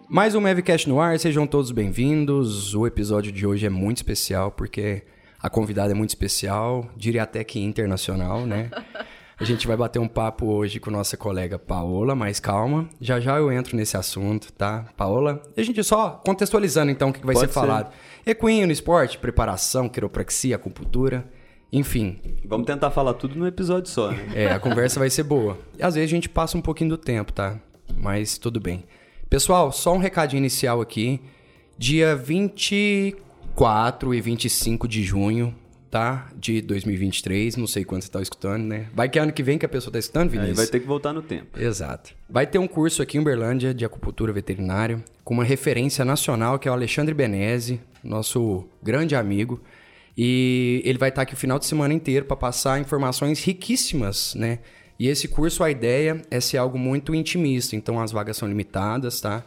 Mais um Mavcast no ar, sejam todos bem-vindos. O episódio de hoje é muito especial porque a convidada é muito especial, diria até que internacional, né? A gente vai bater um papo hoje com nossa colega Paola, mas calma, já eu entro nesse assunto, tá? Paola, a gente só contextualizando então o que vai ser falado. Equino no esporte, preparação, quiropraxia, acupuntura, enfim. Vamos tentar falar tudo num episódio só, né? A conversa vai ser boa. E às vezes a gente passa um pouquinho do tempo, tá? Mas tudo bem. Pessoal, só um recadinho inicial aqui. Dia 24 e 25 de junho, tá? De 2023, não sei quando você tá escutando, né? Vai que é ano que vem que a pessoa tá escutando, Vinícius? Aí vai ter que voltar no tempo. Exato. Vai ter um curso aqui em Uberlândia de acupuntura veterinária com uma referência nacional que é o Alexandre Benese, nosso grande amigo. E ele vai estar aqui o final de semana inteiro para passar informações riquíssimas, né? E esse curso, a ideia é ser algo muito intimista, então as vagas são limitadas, tá?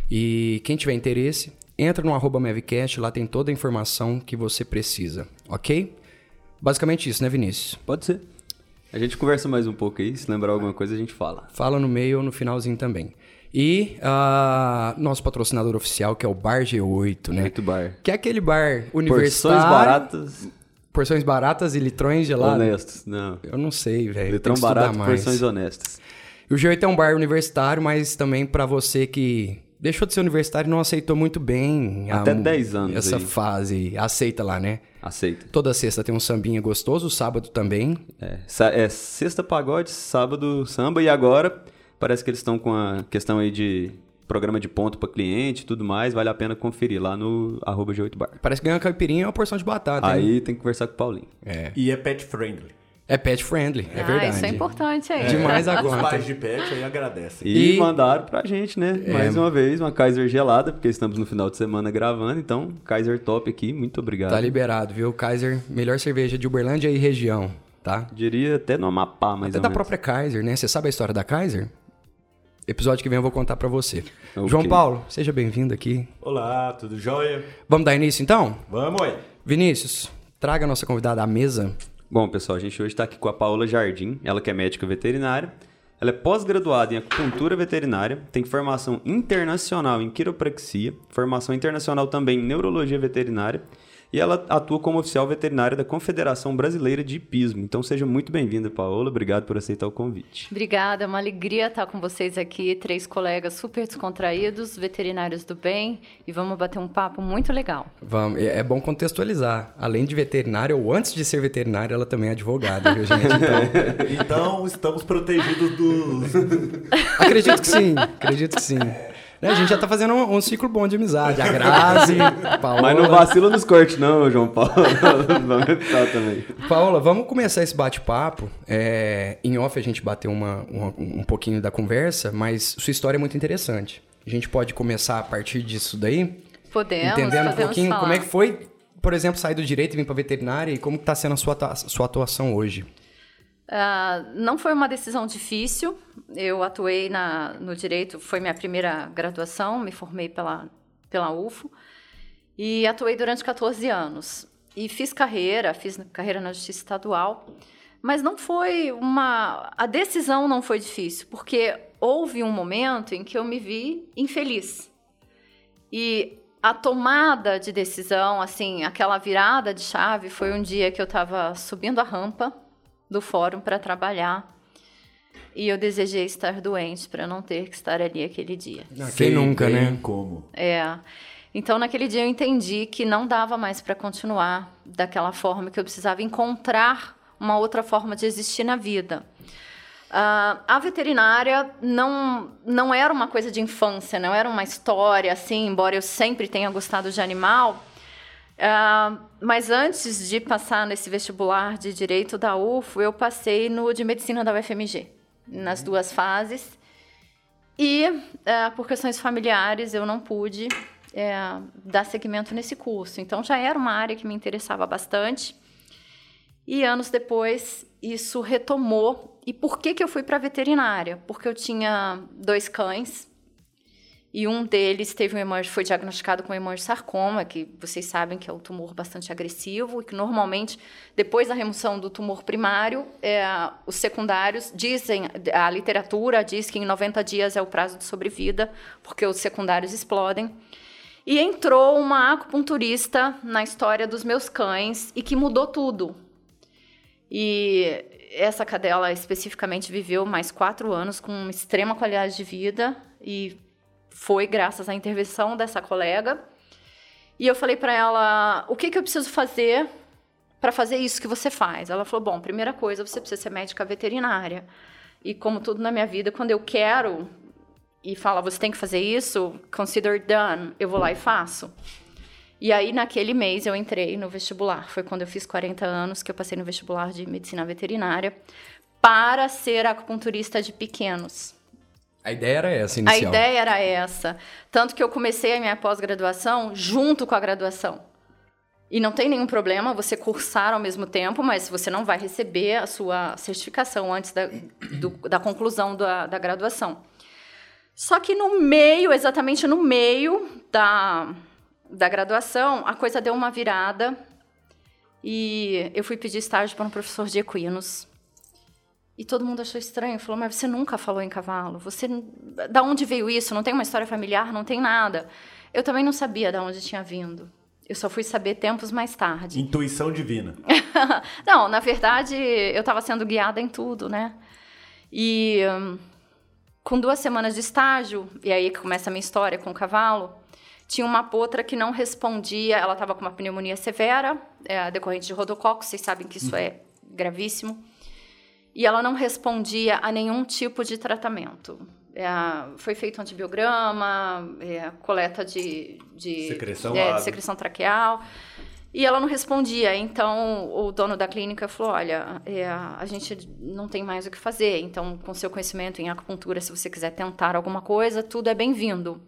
E quem tiver interesse, entra no @Mavcast, lá tem toda a informação que você precisa, ok? Basicamente isso, né, Vinícius? Pode ser. A gente conversa mais um pouco aí, se lembrar alguma coisa a gente fala. Fala no meio ou no finalzinho também. E nosso patrocinador oficial, que é o Bar G8, né? Muito bar. Que é aquele bar universitário... Porções baratas... Porções baratas e litrões gelados? Honestos, não. Eu não sei, velho. Litrão barato, porções honestas. E o G8 é um bar universitário, mas também para você que deixou de ser universitário e não aceitou muito bem... Até 10 anos essa aí. fase. Aceita lá, né? Aceita. Toda sexta tem um sambinha gostoso, sábado também. É sexta pagode, sábado samba e agora parece que eles estão com a questão aí de... programa de ponto para cliente e tudo mais, vale a pena conferir lá no @G8bar. Parece que ganhar uma caipirinha é uma porção de batata, Aí hein? tem que conversar com o Paulinho. E é pet friendly. É pet friendly, é verdade. Isso é importante aí. Demais a Os conta. pais de pet aí agradecem. E mandaram pra gente, né? Mais uma vez, uma Kaiser gelada, porque estamos no final de semana gravando, então Kaiser top aqui, muito obrigado. Tá liberado, viu? Kaiser, melhor cerveja de Uberlândia e região, tá? Diria até no Amapá, mais Até ou da menos. própria Kaiser, né? Você sabe a história da Kaiser? Episódio que vem eu vou contar pra você. Ok. João Paulo, seja bem-vindo aqui. Olá, tudo jóia? Vamos dar início então? Vamos aí. Vinícius, traga a nossa convidada à mesa. Bom, pessoal, a gente hoje está aqui com a Paola Jardim, ela que é médica veterinária. Ela é pós-graduada em acupuntura veterinária, tem formação internacional em quiropraxia, formação internacional também em neurologia veterinária, e ela atua como oficial veterinária da Confederação Brasileira de Hipismo. Então seja muito bem-vinda, Paola. Obrigado por aceitar o convite. Obrigada, é uma alegria estar com vocês aqui, 3 colegas super descontraídos, veterinários do bem, e vamos bater um papo muito legal. Vamos, é bom contextualizar. Além de veterinária, ou antes de ser veterinária, ela também é advogada, viu, gente? Então estamos protegidos dos... Acredito que sim. Né, a gente já tá fazendo um ciclo bom de amizade. A Grazi, Paola... Mas não vacila nos cortes não, João Paulo. Vamos evitar também. Paola, vamos começar esse bate-papo. Em off a gente bateu um pouquinho da conversa, mas sua história é muito interessante. A gente pode começar a partir disso daí? Entendendo um pouquinho falar. como é que foi, por exemplo, sair do direito e vir para veterinária e como que tá sendo a sua atuação hoje. Não foi uma decisão difícil. Eu atuei no direito, foi minha primeira graduação, me formei pela UFO e atuei durante 14 anos. E fiz carreira na Justiça Estadual, mas não foi a decisão não foi difícil, porque houve um momento em que eu me vi infeliz. E a tomada de decisão, assim, aquela virada de chave, foi um dia que eu estava subindo a rampa do fórum para trabalhar e eu desejei estar doente para não ter que estar ali aquele dia. Quem nunca, né? Como? Então naquele dia eu entendi que não dava mais para continuar daquela forma, que eu precisava encontrar uma outra forma de existir na vida. A veterinária não era uma coisa de infância, não era uma história assim, embora eu sempre tenha gostado de animal. Mas antes de passar nesse vestibular de Direito da UFO, eu passei no de Medicina da UFMG, nas 2 fases. E, por questões familiares, eu não pude dar seguimento nesse curso. Então, já era uma área que me interessava bastante. E, anos depois, isso retomou. E por que eu fui para a veterinária? Porque eu tinha 2 cães E um deles foi diagnosticado com hemangiosarcoma, que vocês sabem que é um tumor bastante agressivo e que normalmente, depois da remoção do tumor primário, os secundários a literatura diz que em 90 dias é o prazo de sobrevida, porque os secundários explodem. E entrou uma acupunturista na história dos meus cães e que mudou tudo. E essa cadela especificamente viveu mais 4 anos com uma extrema qualidade de vida e foi graças à intervenção dessa colega. E eu falei para ela, o que eu preciso fazer para fazer isso que você faz? Ela falou, bom, primeira coisa, você precisa ser médica veterinária. E como tudo na minha vida, quando eu quero e fala, você tem que fazer isso, consider done, eu vou lá e faço. E aí, naquele mês, eu entrei no vestibular. Foi quando eu fiz 40 anos que eu passei no vestibular de medicina veterinária para ser acupunturista de pequenos. A ideia era essa, inicial. A ideia era essa. Tanto que eu comecei a minha pós-graduação junto com a graduação. E não tem nenhum problema você cursar ao mesmo tempo, mas você não vai receber a sua certificação antes da conclusão da graduação. Só que exatamente no meio da graduação, a coisa deu uma virada e eu fui pedir estágio para um professor de equinos. E todo mundo achou estranho, falou, mas você nunca falou em cavalo? Da onde veio isso? Não tem uma história familiar, não tem nada. Eu também não sabia de onde tinha vindo. Eu só fui saber tempos mais tarde. Intuição divina. Não, na verdade, eu estava sendo guiada em tudo, né? E com 2 semanas de estágio, e aí que começa a minha história com o cavalo, tinha uma potra que não respondia, ela estava com uma pneumonia severa, decorrente de rodococcus, vocês sabem que isso é gravíssimo. E ela não respondia a nenhum tipo de tratamento. Foi feito um antibiograma, coleta de secreção traqueal, e ela não respondia. Então, o dono da clínica falou, olha, a gente não tem mais o que fazer, então, com seu conhecimento em acupuntura, se você quiser tentar alguma coisa, tudo é bem-vindo.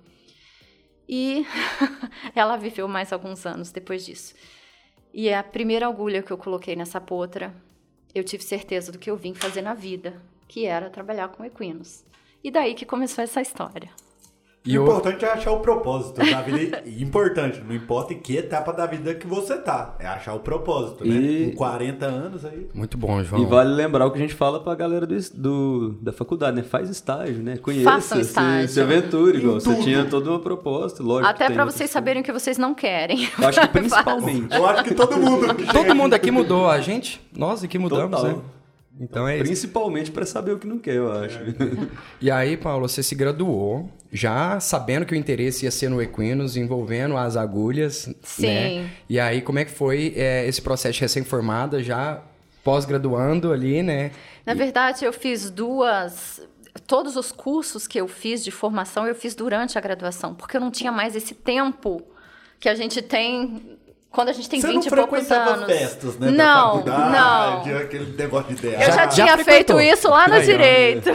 E ela viveu mais alguns anos depois disso. E a primeira agulha que eu coloquei nessa potra, eu tive certeza do que eu vim fazer na vida, que era trabalhar com equinos. E daí que começou essa história. O importante é achar o propósito da vida. Importante, não importa em que etapa da vida que você tá. É achar o propósito, né? Com 40 anos aí. Muito bom, João. E vale lembrar o que a gente fala pra galera da faculdade, né? Faz estágio, né? Conheça, façam estágio. Se aventure, igual. Você tinha toda uma proposta, lógico. Até pra vocês saberem o que vocês não querem. Eu acho que principalmente. Eu acho que todo mundo... Todo mundo aqui mudou. A gente, nós aqui mudamos, Total. né? Então é isso. Principalmente pra saber o que não quer, eu acho. E aí, Paulo, você se graduou, já sabendo que o interesse ia ser no equinos, envolvendo as agulhas, Sim. Né? E aí, como é que foi esse processo de recém-formada, já pós-graduando ali, né? Na verdade, eu fiz todos os cursos que eu fiz de formação, eu fiz durante a graduação, porque eu não tinha mais esse tempo que a gente tem... Quando a gente tem 20 e poucos anos. Festas, né? Não, da faculdade, não. Aquele negócio de ideia. Eu já tinha feito isso lá no direito.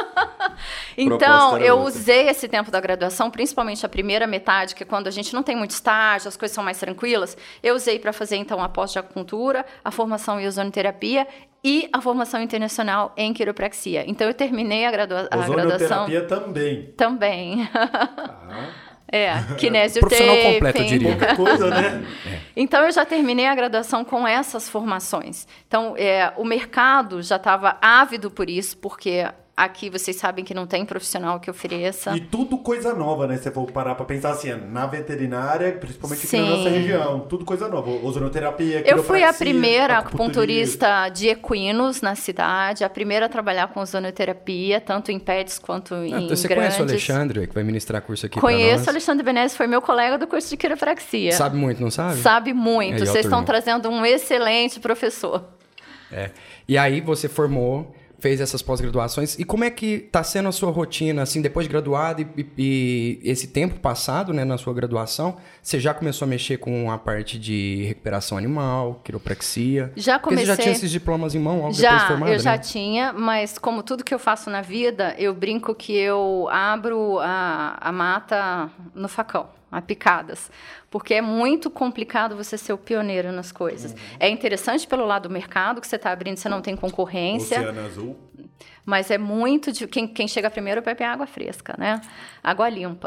Então, eu usei esse tempo da graduação, principalmente a primeira metade, que é quando a gente não tem muito estágio, as coisas são mais tranquilas, eu usei para fazer, então, a pós de acupuntura, a formação em ozonoterapia e a formação internacional em quiropraxia. Então, eu terminei a graduação... Ozonoterapia também. Também. Profissional Kinesiotaping. completo, eu diria. Pouca coisa, né? Então, eu já terminei a graduação com essas formações. Então, o mercado já estava ávido por isso, porque aqui vocês sabem que não tem profissional que ofereça. E tudo coisa nova, né? Se você for parar pra pensar assim, na veterinária, principalmente aqui Sim. na nossa região, tudo coisa nova. Ozonoterapia, Eu fui a quiropraxia, primeira acupunturista de equinos na cidade, a primeira a trabalhar com ozonoterapia, tanto em pets quanto em Então, você grandes. conhece o Alexandre, que vai ministrar curso aqui Conheço pra o nós? Alexandre Benesi, foi meu colega do curso de quiropraxia. Sabe muito, não sabe? Sabe muito. Aí, ó, Vocês estão turma. trazendo um excelente professor. E aí você formou, fez essas pós-graduações. E como é que tá sendo a sua rotina, assim, depois de graduado e esse tempo passado, né, na sua graduação? Você já começou a mexer com a parte de recuperação animal, quiropraxia? Já Porque comecei... você já tinha esses diplomas em mão logo depois de formada, Eu já né? tinha, mas como tudo que eu faço na vida, eu brinco que eu abro a mata no facão, a picadas. Porque é muito complicado você ser o pioneiro nas coisas. É interessante pelo lado do mercado, que você está abrindo, você não tem concorrência. Oceano Azul. Mas é muito... Quem chega primeiro bebe água fresca, né? Água limpa.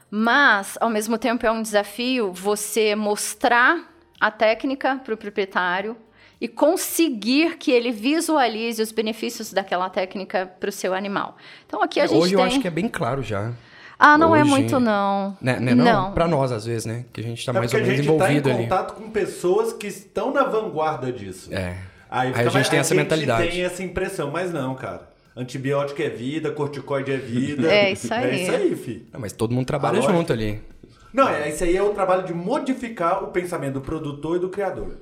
Mas, ao mesmo tempo, é um desafio você mostrar a técnica para o proprietário e conseguir que ele visualize os benefícios daquela técnica para o seu animal. Então, aqui a gente hoje eu acho que é bem claro já. Não é muito, não. Não. Para nós, às vezes, né? Que a gente está mais ou menos envolvido ali. A gente está em contato com pessoas que estão na vanguarda disso. Aí a gente tem essa mentalidade. A gente tem essa impressão, mas não, cara. Antibiótico é vida, corticoide é vida. É isso aí. É isso aí, filho. Mas todo mundo trabalha junto ali. Não, isso aí é o trabalho de modificar o pensamento do produtor e do criador.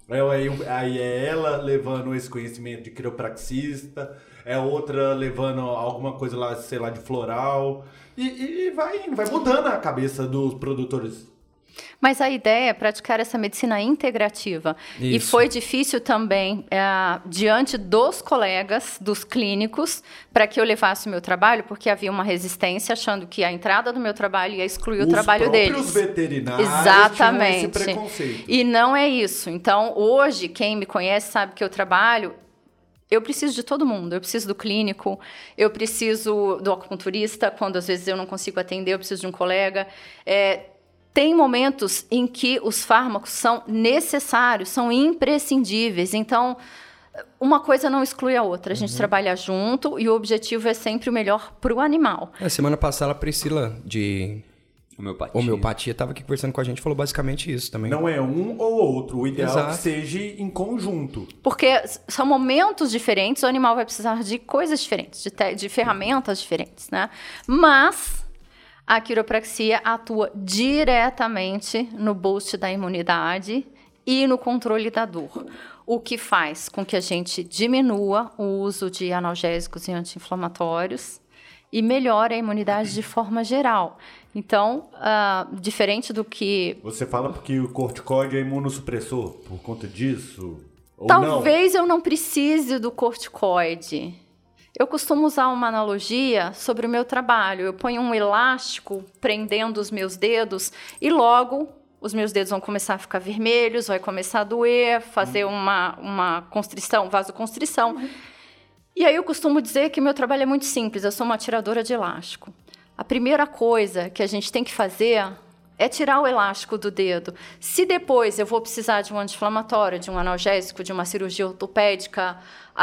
Aí é ela levando esse conhecimento de quiropraxista, é outra levando alguma coisa lá, sei lá, de floral. E vai mudando a cabeça dos produtores. Mas a ideia é praticar essa medicina integrativa. Isso. E foi difícil também, diante dos colegas, dos clínicos, para que eu levasse o meu trabalho, porque havia uma resistência, achando que a entrada do meu trabalho ia excluir o trabalho deles. Os próprios veterinários Exatamente. tinham esse preconceito. E não é isso. Então, hoje, quem me conhece sabe que eu trabalho... Eu preciso de todo mundo, eu preciso do clínico, eu preciso do acupunturista, quando às vezes eu não consigo atender, eu preciso de um colega. Tem momentos em que os fármacos são necessários, são imprescindíveis. Então, uma coisa não exclui a outra. A gente trabalha junto e o objetivo é sempre o melhor para o animal. Semana passada a Priscila de homeopatia estava aqui conversando com a gente e falou basicamente isso também. Não é um ou outro. O ideal é que seja em conjunto. Porque são momentos diferentes, o animal vai precisar de coisas diferentes, de ferramentas diferentes, né? Mas... a quiropraxia atua diretamente no boost da imunidade e no controle da dor, o que faz com que a gente diminua o uso de analgésicos e anti-inflamatórios e melhore a imunidade de forma geral. Então, diferente do que... Você fala porque o corticoide é imunossupressor por conta disso? Ou talvez eu não precise do corticoide. Eu costumo usar uma analogia sobre o meu trabalho. Eu ponho um elástico prendendo os meus dedos e logo os meus dedos vão começar a ficar vermelhos, vai começar a doer, fazer uma constrição, vasoconstrição. E aí eu costumo dizer que meu trabalho é muito simples, eu sou uma tiradora de elástico. A primeira coisa que a gente tem que fazer é tirar o elástico do dedo. Se depois eu vou precisar de um anti-inflamatório, de um analgésico, de uma cirurgia ortopédica,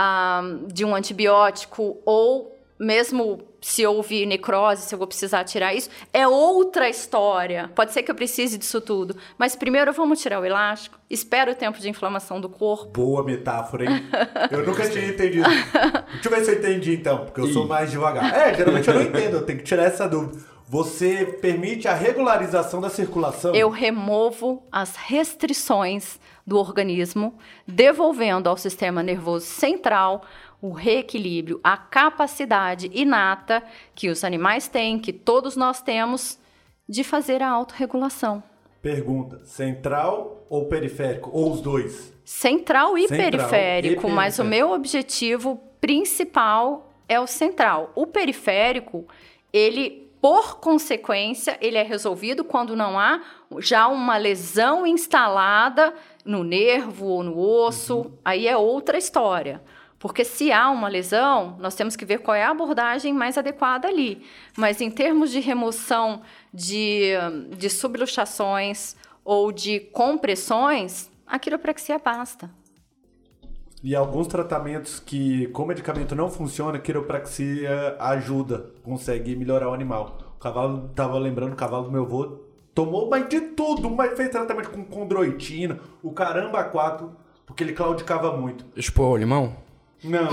de um antibiótico, ou mesmo se houve necrose, se eu vou precisar tirar isso, é outra história. Pode ser que eu precise disso tudo. Mas primeiro vamos tirar o elástico, espera o tempo de inflamação do corpo. Boa metáfora, hein? Eu nunca tinha entendido. Deixa eu ver se eu entendi, então, porque eu sou mais devagar. Geralmente eu não entendo, eu tenho que tirar essa dúvida. Você permite a regularização da circulação? Eu removo as restrições do organismo, devolvendo ao sistema nervoso central o reequilíbrio, a capacidade inata que os animais têm, que todos nós temos, de fazer a autorregulação. Pergunta, central ou periférico? Ou os dois? Central e periférico, mas o meu objetivo principal é o central. O periférico, ele... por consequência, ele é resolvido quando não há já uma lesão instalada no nervo ou no osso. Aí é outra história. Porque se há uma lesão, nós temos que ver qual é a abordagem mais adequada ali. Mas em termos de remoção de subluxações ou de compressões, a quiropraxia basta. E alguns tratamentos que, com medicamento não funciona, a quiropraxia ajuda, consegue melhorar o animal. O cavalo, tava lembrando, o cavalo do meu avô tomou mais de tudo, mas fez tratamento com condroitina, o caramba 4, porque ele claudicava muito. Chupou o limão? Não.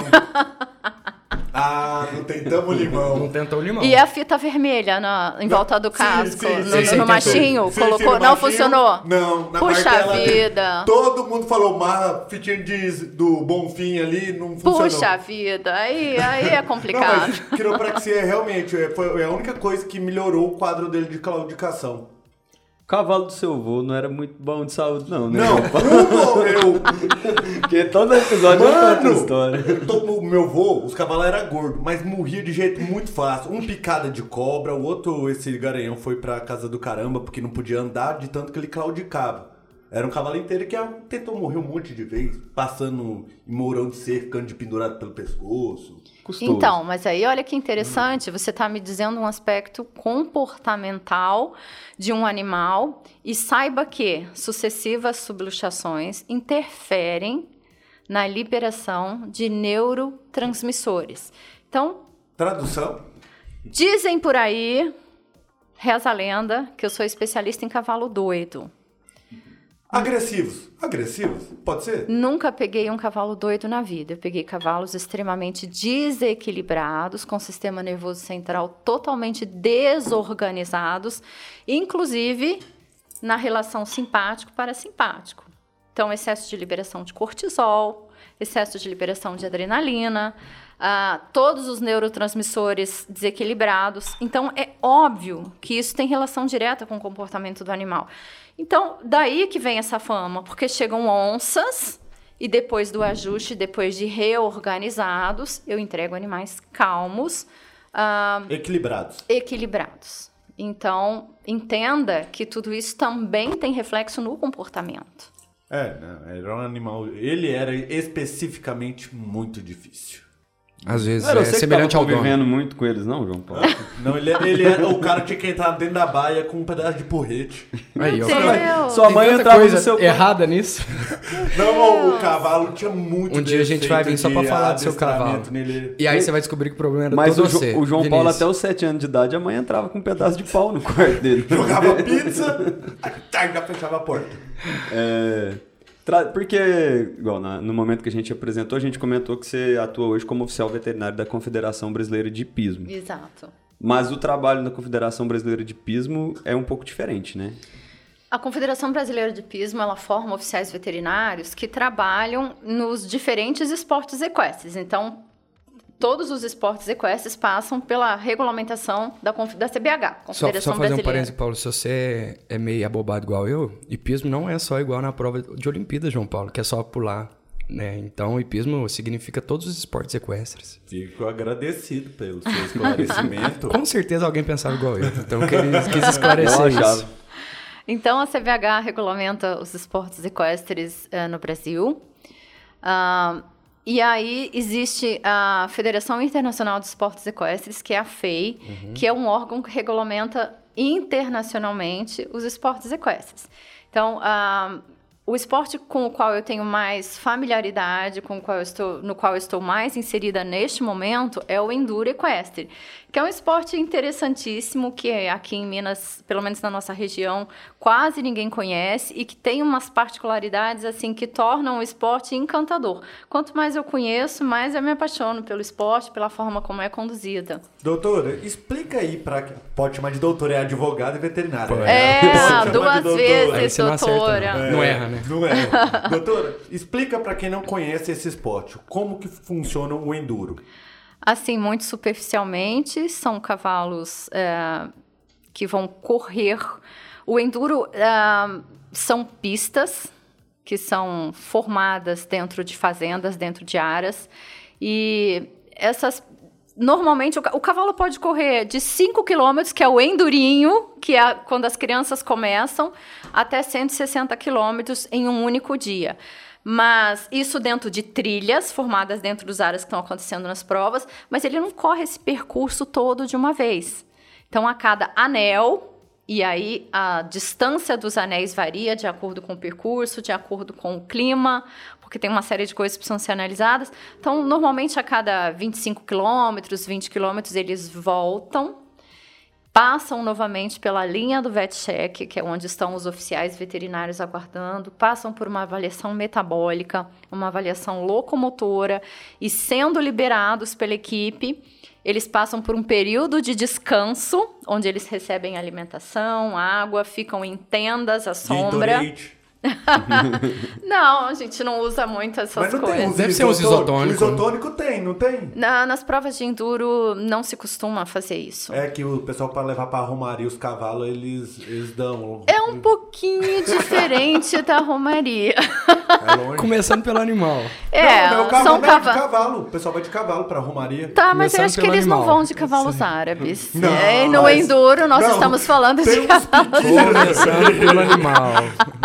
Não tentamos limão. Não tentou o limão. E a fita vermelha em volta do casco, no machinho? Sim, colocou, no não machinho, funcionou? Não, na Puxa martela vida. Todo mundo falou, mas fitinha do Bonfim ali não funcionou. Puxa vida, aí é complicado. Não, mas quiropraxia realmente foi a única coisa que melhorou o quadro dele de claudicação. O cavalo do seu avô não era muito bom de saúde, não, né? Não, morreu. Porque todo episódio é outra história. O meu avô, os cavalos eram gordos, mas morria de jeito muito fácil. Um picada de cobra, o outro, esse garanhão, foi pra casa do caramba, porque não podia andar de tanto que ele claudicava. Era um cavalo inteiro que tentou morrer um monte de vezes, passando em mourão de cerca, de pendurado pelo pescoço. Custoso. Então, mas aí olha que interessante, você está me dizendo um aspecto comportamental de um animal e saiba que sucessivas subluxações interferem na liberação de neurotransmissores. Então, Tradução? dizem por aí, reza a lenda, que eu sou especialista em cavalo doido. Agressivos. Agressivos? Pode ser? Nunca peguei um cavalo doido na vida. Eu peguei cavalos extremamente desequilibrados, com sistema nervoso central totalmente desorganizados, inclusive na relação simpático-parasimpático. Então, excesso de liberação de cortisol, excesso de liberação de adrenalina, todos os neurotransmissores desequilibrados. Então, é óbvio que isso tem relação direta com o comportamento do animal. Então, daí que vem essa fama, porque chegam onças e depois do ajuste, depois de reorganizados, eu entrego animais calmos. Equilibrados. Então, entenda que tudo isso também tem reflexo no comportamento. Era um animal... Ele era especificamente muito difícil. Às vezes Era é você semelhante que ao tava dono. convivendo muito com eles, não, João Paulo? Não, ele era... O cara tinha que entrar dentro da baia com um pedaço de porrete. Aí, ó. Deus. Sua mãe Tem tanta entrava no coisa seu... errada nisso. Não, o cavalo tinha muito Um dia a gente vai vir só pra falar do seu cavalo. Nele. E aí você vai descobrir que o problema era Mas todo o você. João Vinícius. Paulo, até os 7 anos de idade, a mãe entrava com um pedaço de pau no quarto dele. Jogava pizza, já fechava a porta. Porque, igual no momento que a gente apresentou, a gente comentou que você atua hoje como oficial veterinário da Confederação Brasileira de Hipismo. Exato. Mas o trabalho da Confederação Brasileira de Hipismo é um pouco diferente, né? A Confederação Brasileira de Hipismo, ela forma oficiais veterinários que trabalham nos diferentes esportes equestres. Então, todos os esportes equestres passam pela regulamentação da CBH, Confederação Só fazer um Brasileira. parênteses, Paulo. Se você é meio abobado igual eu, hipismo não é só igual na prova de Olimpíadas, João Paulo, que é só pular, né? Então, hipismo significa todos os esportes equestres. Fico agradecido pelo seu esclarecimento. Com certeza alguém pensava igual eu. Então, eu quis esclarecer isso. Então, a CBH regulamenta os esportes equestres no Brasil. E aí existe a Federação Internacional de Esportes Equestres, que é a FEI, que é um órgão que regulamenta internacionalmente os esportes equestres. Então, o esporte com o qual eu tenho mais familiaridade, no qual eu estou mais inserida neste momento, é o enduro equestre, que é um esporte interessantíssimo, que aqui em Minas, pelo menos na nossa região, quase ninguém conhece e que tem umas particularidades assim que tornam o esporte encantador. Quanto mais eu conheço, mais eu me apaixono pelo esporte, pela forma como é conduzida. Doutora, explica aí pode chamar de doutora, é advogada e veterinária. Duas vezes, não acerta, doutora. não erra, né? Não é. Doutora, explica para quem não conhece esse esporte, como que funciona o enduro. Assim, muito superficialmente, são cavalos que vão correr. O enduro são pistas que são formadas dentro de fazendas, dentro de áreas. E essas... Normalmente, o cavalo pode correr de 5 quilômetros, que é o endurinho, que é quando as crianças começam, até 160 quilômetros em um único dia. Mas isso dentro de trilhas, formadas dentro das áreas que estão acontecendo nas provas, mas ele não corre esse percurso todo de uma vez. Então, a cada anel, e aí a distância dos anéis varia de acordo com o percurso, de acordo com o clima, porque tem uma série de coisas que precisam ser analisadas. Então, normalmente, a cada 25 quilômetros, 20 quilômetros, eles voltam, passam novamente pela linha do VetCheck, que é onde estão os oficiais veterinários aguardando, passam por uma avaliação metabólica, uma avaliação locomotora, e sendo liberados pela equipe, eles passam por um período de descanso, onde eles recebem alimentação, água, ficam em tendas à sombra. Não, a gente não usa muito essas coisas. Deve ser uns isotônicos. O isotônico tem, não tem? Nas provas de enduro não se costuma fazer isso. É que o pessoal, para levar para romaria os cavalos, eles dão... É um pouquinho diferente da romaria. É longe. Começando pelo animal. São de cavalo. O pessoal vai de cavalo para romaria. Tá, mas eu acho que eles não vão de cavalos árabes. No enduro nós estamos falando de cavalos. Começando pelo animal. Levar um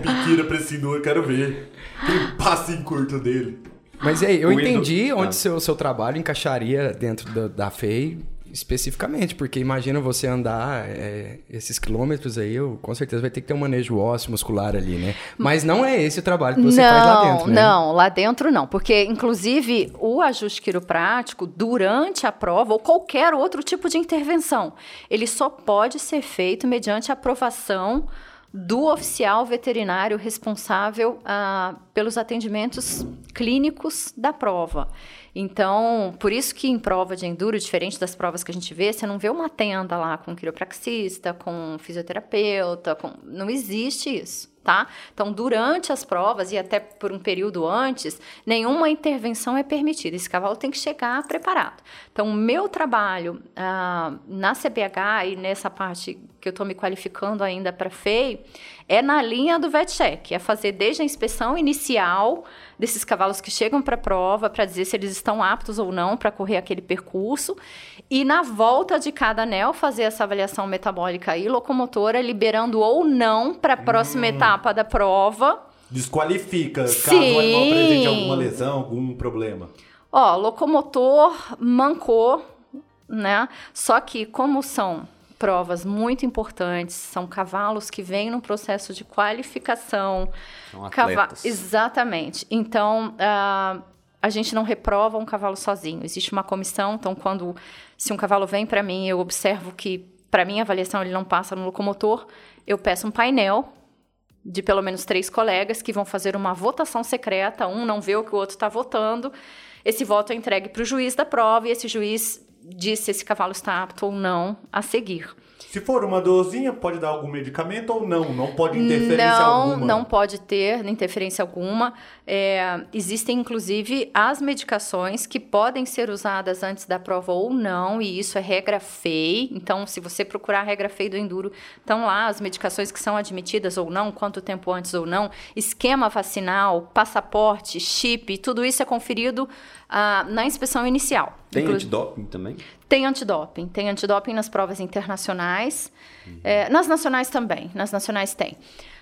piquira pra esse Hindu, eu quero ver. Aquele passinho curto dele. Mas aí, eu entendi onde seu trabalho encaixaria dentro da FEI especificamente, porque imagina você andar esses quilômetros aí, com certeza vai ter que ter um manejo ósseo muscular ali, né? Mas não é esse o trabalho que você faz lá dentro, né? Não, lá dentro não, porque inclusive o ajuste quiroprático durante a prova ou qualquer outro tipo de intervenção, ele só pode ser feito mediante a aprovação do oficial veterinário responsável pelos atendimentos clínicos da prova. Então, por isso que em prova de enduro, diferente das provas que a gente vê, você não vê uma tenda lá com quiropraxista, com fisioterapeuta, não existe isso, tá? Então, durante as provas e até por um período antes, nenhuma intervenção é permitida. Esse cavalo tem que chegar preparado. Então, o meu trabalho na CBH e nessa parte que eu estou me qualificando ainda para FEI, é na linha do VetCheck, é fazer desde a inspeção inicial desses cavalos que chegam para a prova, para dizer se eles estão aptos ou não para correr aquele percurso, e na volta de cada anel fazer essa avaliação metabólica e locomotora, liberando ou não para a próxima etapa da prova. Desqualifica, caso Sim. o animal apresente alguma lesão, algum problema. Ó, locomotor mancou, né? Só que como são provas muito importantes, são cavalos que vêm num processo de qualificação. São atletas. Exatamente. Então, a gente não reprova um cavalo sozinho. Existe uma comissão, então se um cavalo vem para mim, eu observo que, para minha avaliação, ele não passa no locomotor, eu peço um painel de pelo menos 3 colegas que vão fazer uma votação secreta, um não vê o que o outro está votando, esse voto é entregue para o juiz da prova e esse juiz diz se esse cavalo está apto ou não a seguir. Se for uma dorzinha, pode dar algum medicamento ou não? Não pode interferência alguma? Não pode ter interferência alguma. Existem, inclusive, as medicações que podem ser usadas antes da prova ou não, e isso é regra FEI. Então, se você procurar a regra FEI do Enduro, estão lá as medicações que são admitidas ou não, quanto tempo antes ou não, esquema vacinal, passaporte, chip, tudo isso é conferido na inspeção inicial. Tem antidoping também? Tem antidoping nas provas internacionais, nas nacionais também, nas nacionais tem.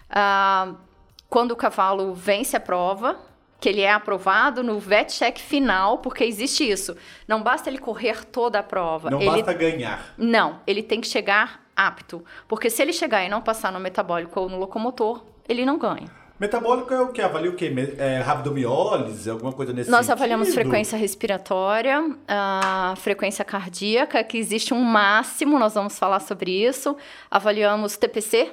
Quando o cavalo vence a prova, que ele é aprovado no VetCheck final, porque existe isso, não basta ele correr toda a prova. Não basta ganhar. Não, ele tem que chegar apto, porque se ele chegar e não passar no metabólico ou no locomotor, ele não ganha. Metabólico é o que? Avalia o quê? Rabdomiólise? Alguma coisa nesse Nós sentido? avaliamos frequência respiratória, frequência cardíaca, que existe um máximo, nós vamos falar sobre isso. Avaliamos TPC,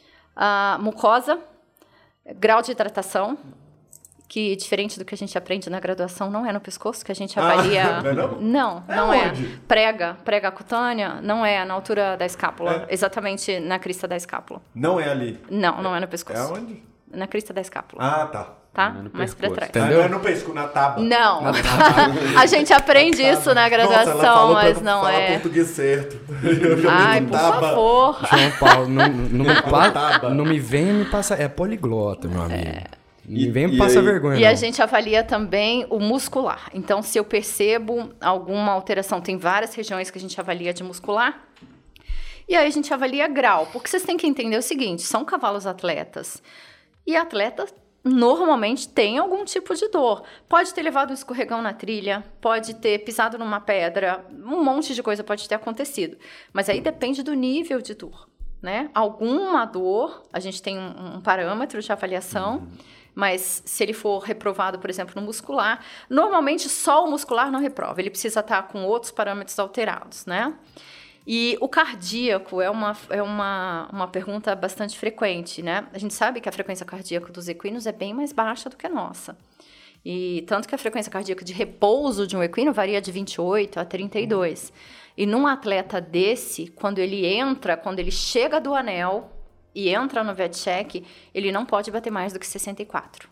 mucosa, grau de hidratação, que diferente do que a gente aprende na graduação, não é no pescoço que a gente avalia. Não é. Prega cutânea, não é na altura da escápula, exatamente na crista da escápula. Não é ali? Não é no pescoço. É onde? Na crista da escápula. Tá. Mais pra trás. Não é no pescoço, na tábua. Não. A gente aprende isso na graduação, nossa, ela falou mas não fala é. português certo. Eu já Ai, por favor. João Paulo, não me venha me passar... É poliglota, meu amigo. Não me venha me passar vergonha, E não. a gente avalia também o muscular. Então, se eu percebo alguma alteração, tem várias regiões que a gente avalia de muscular. E aí a gente avalia grau. Porque vocês têm que entender o seguinte, são cavalos atletas. E atletas normalmente têm algum tipo de dor. Pode ter levado um escorregão na trilha, pode ter pisado numa pedra, um monte de coisa pode ter acontecido. Mas aí depende do nível de dor, né? Alguma dor, a gente tem um parâmetro de avaliação, mas se ele for reprovado, por exemplo, no muscular, normalmente só o muscular não reprova, ele precisa estar com outros parâmetros alterados, né? E o cardíaco é uma pergunta bastante frequente, né? A gente sabe que a frequência cardíaca dos equinos é bem mais baixa do que a nossa. E tanto que a frequência cardíaca de repouso de um equino varia de 28 a 32. E num atleta desse, quando ele chega do anel e entra no VetCheck, ele não pode bater mais do que 64.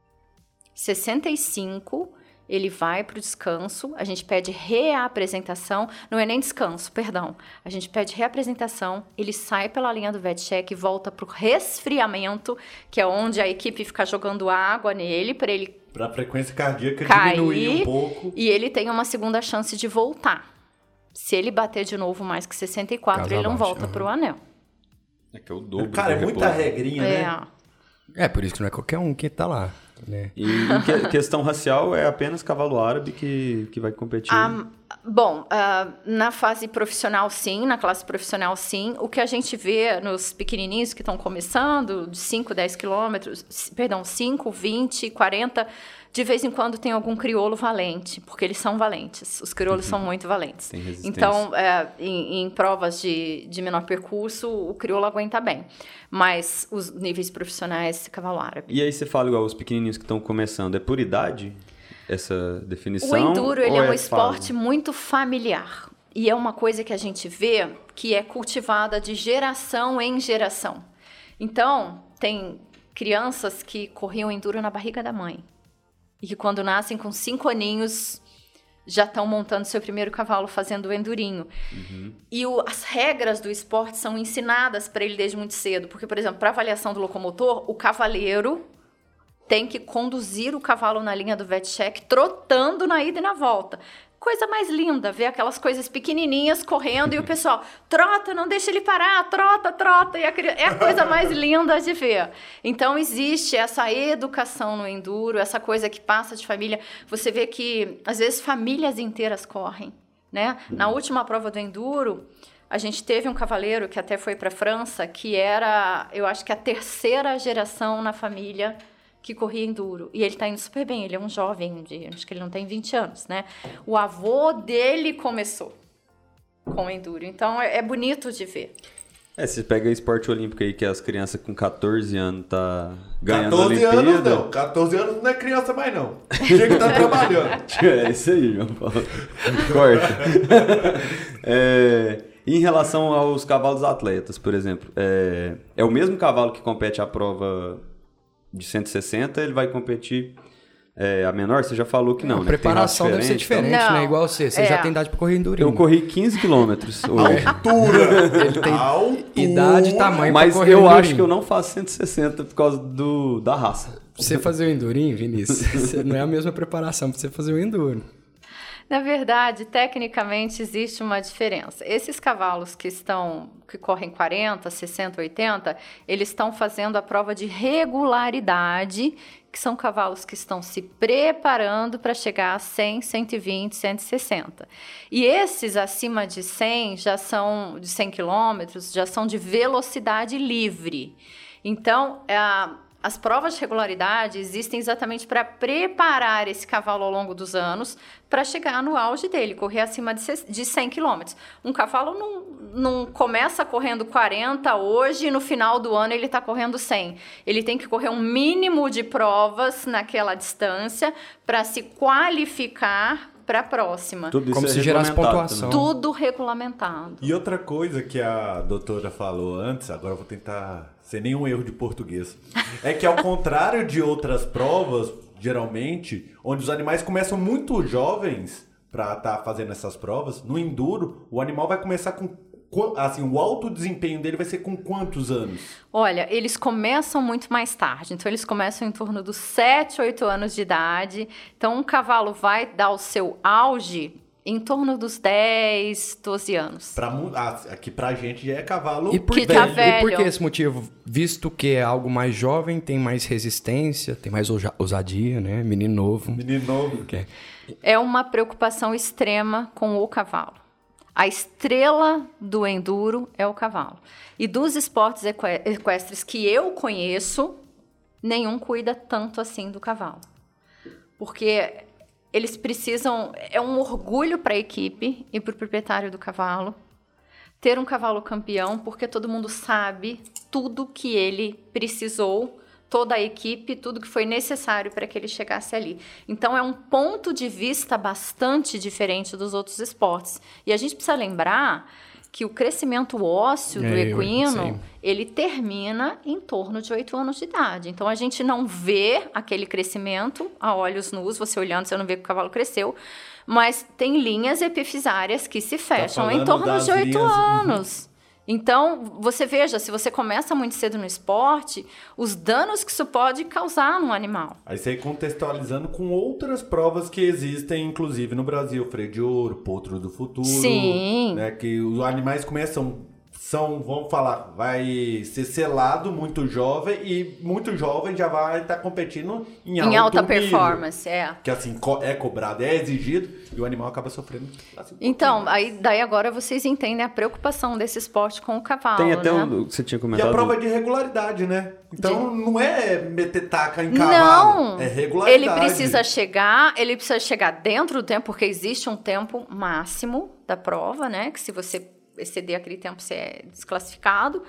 65... ele vai para o descanso, a gente pede reapresentação, não é nem descanso, perdão. A gente pede reapresentação, ele sai pela linha do VetCheck e volta para o resfriamento, que é onde a equipe fica jogando água nele, para ele para a frequência cardíaca cair, diminuir um pouco. E ele tem uma segunda chance de voltar. Se ele bater de novo mais que 64, ele não volta para o anel. É que é o dobro. Cara, é muita regrinha, né? Por isso que não é qualquer um que tá lá, né? E em questão racial, é apenas cavalo árabe que vai competir? Na fase profissional, sim. Na classe profissional, sim. O que a gente vê nos pequenininhos que estão começando, de 5, 10 quilômetros, 5, 20, 40... De vez em quando tem algum crioulo valente, porque eles são valentes. Os crioulos são muito valentes. Tem resistência. Então, em provas de menor percurso, o crioulo aguenta bem. Mas os níveis profissionais, cavalo árabe. E aí você fala igual os pequenininhos que estão começando, é por idade essa definição? O enduro ele é um fase? esporte muito familiar. E é uma coisa que a gente vê que é cultivada de geração em geração. Então, tem crianças que corriam enduro na barriga da mãe. E que quando nascem com 5 aninhos, já estão montando seu primeiro cavalo fazendo o endurinho. Uhum. E as regras do esporte são ensinadas para ele desde muito cedo. Porque, por exemplo, para avaliação do locomotor, o cavaleiro tem que conduzir o cavalo na linha do vet-check, trotando na ida e na volta. Coisa mais linda, ver aquelas coisas pequenininhas correndo e o pessoal, trota, não deixa ele parar, trota. E é a coisa mais linda de ver. Então, existe essa educação no enduro, essa coisa que passa de família. Você vê que, às vezes, famílias inteiras correm, né? Na última prova do enduro, a gente teve um cavaleiro que até foi para a França, que era, eu acho que a 3ª geração na família que corria enduro. E ele está indo super bem. Ele é um jovem, acho que ele não tem 20 anos, né? O avô dele começou com enduro. Então, é bonito de ver. Você pega esporte olímpico aí, que as crianças com 14 anos tá ganhando 14 Olimpíada. anos não. 14 anos não é criança mais, não. Chega que tá trabalhando. É isso aí, João Paulo. Corta. Em relação aos cavalos atletas, por exemplo, é o mesmo cavalo que compete a prova de 160, ele vai competir a menor? Você já falou que não, né? A preparação deve ser diferente, não. né? Igual você já tem idade para correr endurinho. Eu corri 15 quilômetros hoje. Altura! Ele tem Altura. idade e tamanho Mas pra correr eu endurinho. acho que eu não faço 160 por causa da raça. Você fazer o endurinho, Vinícius, não é a mesma preparação para você fazer o enduro. Na verdade, tecnicamente, existe uma diferença. Esses cavalos que correm 40, 60, 80, eles estão fazendo a prova de regularidade, que são cavalos que estão se preparando para chegar a 100, 120, 160. E esses acima de 100, já são de 100 quilômetros, já são de velocidade livre. Então, as provas de regularidade existem exatamente para preparar esse cavalo ao longo dos anos para chegar no auge dele, correr acima de 100 quilômetros. Um cavalo não começa correndo 40 hoje e no final do ano ele está correndo 100. Ele tem que correr um mínimo de provas naquela distância para se qualificar para a próxima. Tudo isso Como se gerasse pontuação. Tudo regulamentado. E outra coisa que a doutora falou antes, agora eu vou tentar sem nenhum erro de português, é que ao contrário de outras provas, geralmente, onde os animais começam muito jovens para estar fazendo essas provas, no enduro, o animal vai começar com... Assim, o alto desempenho dele vai ser com quantos anos? Olha, eles começam muito mais tarde. Então, eles começam em torno dos 7, 8 anos de idade. Então, um cavalo vai dar o seu auge em torno dos 10, 12 anos. Aqui pra gente já é cavalo E por que tá velho. E por que esse motivo? Visto que é algo mais jovem, tem mais resistência, tem mais ousadia, né? Menino novo. Menino novo. É uma preocupação extrema com o cavalo. A estrela do enduro é o cavalo. E dos esportes equestres que eu conheço, nenhum cuida tanto assim do cavalo. Porque eles precisam... É um orgulho para a equipe e para o proprietário do cavalo ter um cavalo campeão, porque todo mundo sabe tudo que ele precisou, toda a equipe, tudo que foi necessário para que ele chegasse ali. Então, é um ponto de vista bastante diferente dos outros esportes. E a gente precisa lembrar que o crescimento ósseo do equino, ele termina em torno de 8 anos de idade. Então, a gente não vê aquele crescimento a olhos nus, você olhando, você não vê que o cavalo cresceu, mas tem linhas epifisárias que se fecham em torno de 8 anos. Então, você veja, se você começa muito cedo no esporte, os danos que isso pode causar no animal. Aí você contextualizando com outras provas que existem, inclusive no Brasil, freio de ouro, potro do futuro. Sim. Né, que os animais começam vamos falar, vai ser selado muito jovem e muito jovem já vai estar competindo em alta nível, performance, que assim, é cobrado, é exigido e o animal acaba sofrendo. Assim, então, daí agora vocês entendem a preocupação desse esporte com o cavalo, Tem até né? um que você tinha E comentado. a prova é de regularidade, né? Então não é meter taca em cavalo, Não, é regularidade. ele precisa chegar dentro do tempo, porque existe um tempo máximo da prova, né? Que se você exceder aquele tempo, você é desclassificado.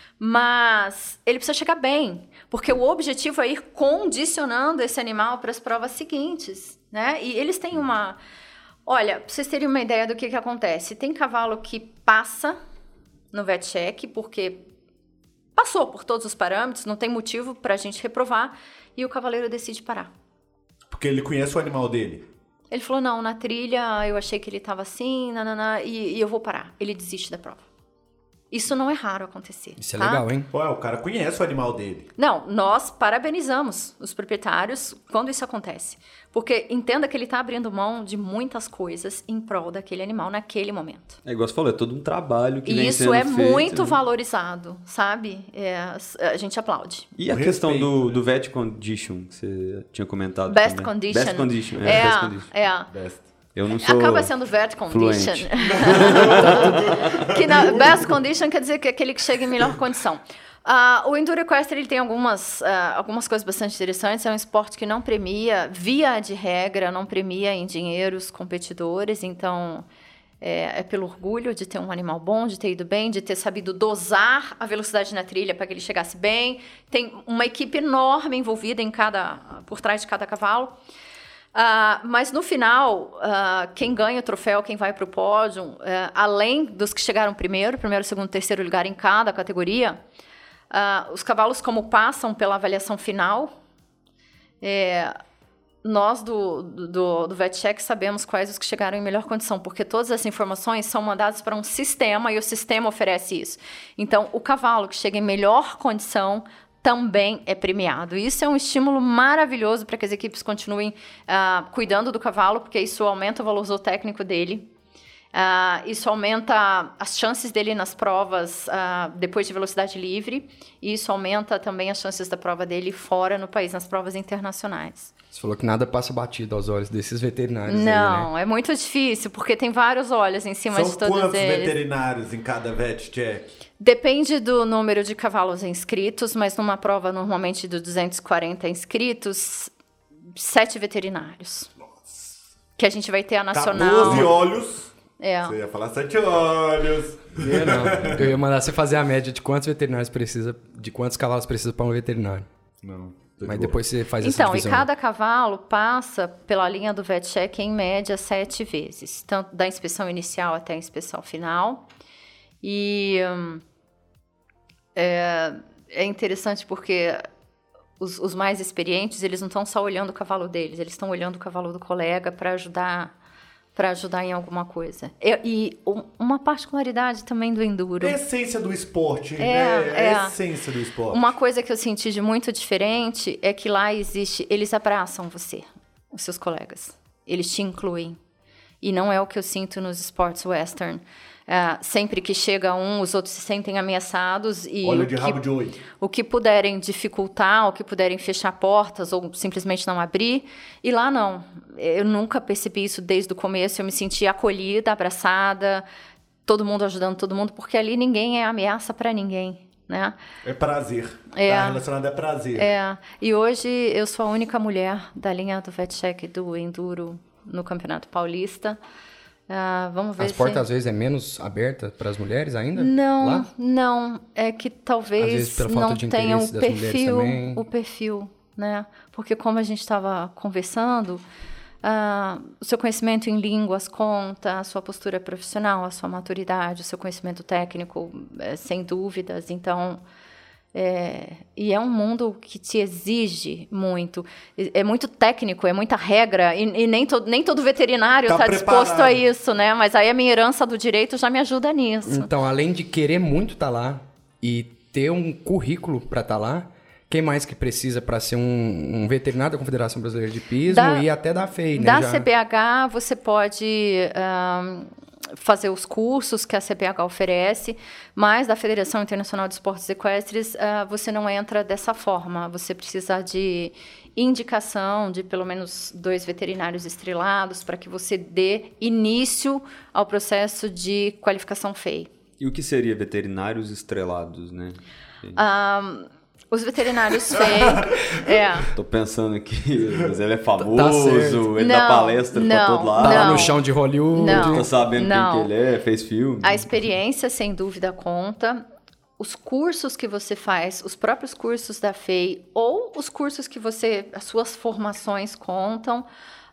Mas ele precisa chegar bem, porque o objetivo é ir condicionando esse animal para as provas seguintes, né? E eles têm uma... Olha, para vocês terem uma ideia do que acontece, tem cavalo que passa no VetCheck porque passou por todos os parâmetros, não tem motivo para a gente reprovar, e o cavaleiro decide parar. Porque ele conhece o animal dele. Ele falou, não, na trilha eu achei que ele estava assim, e eu vou parar. Ele desiste da prova. Isso não é raro acontecer. Isso é tá? legal, hein? Ué, o cara conhece o animal dele. Não, nós parabenizamos os proprietários quando isso acontece. Porque entenda que ele está abrindo mão de muitas coisas em prol daquele animal naquele momento. É igual você falou, é todo um trabalho que vem E isso sendo é feito, muito né? valorizado, sabe? A gente aplaude. E a O questão respeito, do vet condition, que você tinha comentado Best também. condition. Best condition, best condition. Best. Eu não sou Acaba sendo vet condition. fluente. Que best condition quer dizer que é aquele que chega em melhor condição. O Enduro Equestre ele tem algumas coisas bastante interessantes. É um esporte que não premia, via de regra, não premia em dinheiro os competidores. Então, é pelo orgulho de ter um animal bom, de ter ido bem, de ter sabido dosar a velocidade na trilha para que ele chegasse bem. Tem uma equipe enorme envolvida por trás de cada cavalo. Mas no final, quem ganha o troféu, quem vai para o pódio, além dos que chegaram primeiro, segundo, terceiro lugar em cada categoria, os cavalos como passam pela avaliação final, nós do VetCheck sabemos quais os que chegaram em melhor condição, porque todas essas informações são mandadas para um sistema e o sistema oferece isso. Então, o cavalo que chega em melhor condição também é premiado. Isso é um estímulo maravilhoso para que as equipes continuem cuidando do cavalo, porque isso aumenta o valor zootécnico dele. Isso aumenta as chances dele nas provas depois de velocidade livre. E isso aumenta também as chances da prova dele fora no país, nas provas internacionais. Você falou que nada passa batido aos olhos desses veterinários Não, aí, né? é muito difícil, porque tem vários olhos em cima de São todos quantos eles. veterinários em cada VetCheck? Depende do número de cavalos inscritos, mas numa prova normalmente de 240 inscritos, 7 veterinários. Nossa. Que a gente vai ter a nacional. 14 olhos. É. Você ia falar 7 olhos. Eu ia mandar você fazer a média de quantos veterinários precisa, de quantos cavalos precisa para um veterinário. Não. Mas depois você faz essa Então, e divisão. cada cavalo passa pela linha do VetCheck em média 7 vezes, tanto da inspeção inicial até a inspeção final. E é interessante porque os mais experientes, eles não estão só olhando o cavalo deles, eles estão olhando o cavalo do colega para ajudar em alguma coisa. E uma particularidade também do enduro. É a essência do esporte, né? É a essência do esporte. Uma coisa que eu senti de muito diferente é que lá eles abraçam você, os seus colegas. Eles te incluem. E não é o que eu sinto nos esportes western. Sempre que chega os outros se sentem ameaçados e Olho de rabo de olho. o que puderem dificultar, o que puderem fechar portas ou simplesmente não abrir. E lá não. Eu nunca percebi isso desde o começo. Eu me senti acolhida, abraçada, todo mundo ajudando todo mundo, porque ali ninguém é ameaça para ninguém, né? É prazer. Tá relacionado a prazer. E hoje eu sou a única mulher da linha do VetCheck do Enduro no Campeonato Paulista. Vamos ver As portas às vezes é menos aberta para as mulheres ainda? Não, lá? não. É que Às talvez vezes pela falta não de tenha interesse das mulheres também. o perfil, né? Porque como a gente estava conversando, o seu conhecimento em línguas conta, a sua postura profissional, a sua maturidade, o seu conhecimento técnico, sem dúvidas. Então, e é um mundo que te exige muito. É muito técnico, é muita regra, e nem todo veterinário está disposto a isso, né? Mas aí a minha herança do direito já me ajuda nisso. Então, além de querer muito estar lá e ter um currículo para estar lá, quem mais que precisa para ser um veterinário da Confederação Brasileira de Pismo e até da FEI, né? Da CBH, você pode fazer os cursos que a CPH oferece, mas da Federação Internacional de Esportes Equestres, você não entra dessa forma. Você precisa de indicação de pelo menos 2 veterinários estrelados para que você dê início ao processo de qualificação FEI. E o que seria veterinários estrelados, né? Os veterinários FEI... Tô pensando aqui, mas ele é famoso, ele dá palestra pra todo lado. Tá lá no chão de Hollywood. Tá sabendo quem que ele é, fez filme. A experiência, sem dúvida, conta. Os cursos que você faz, os próprios cursos da FEI, ou os cursos que as suas formações contam.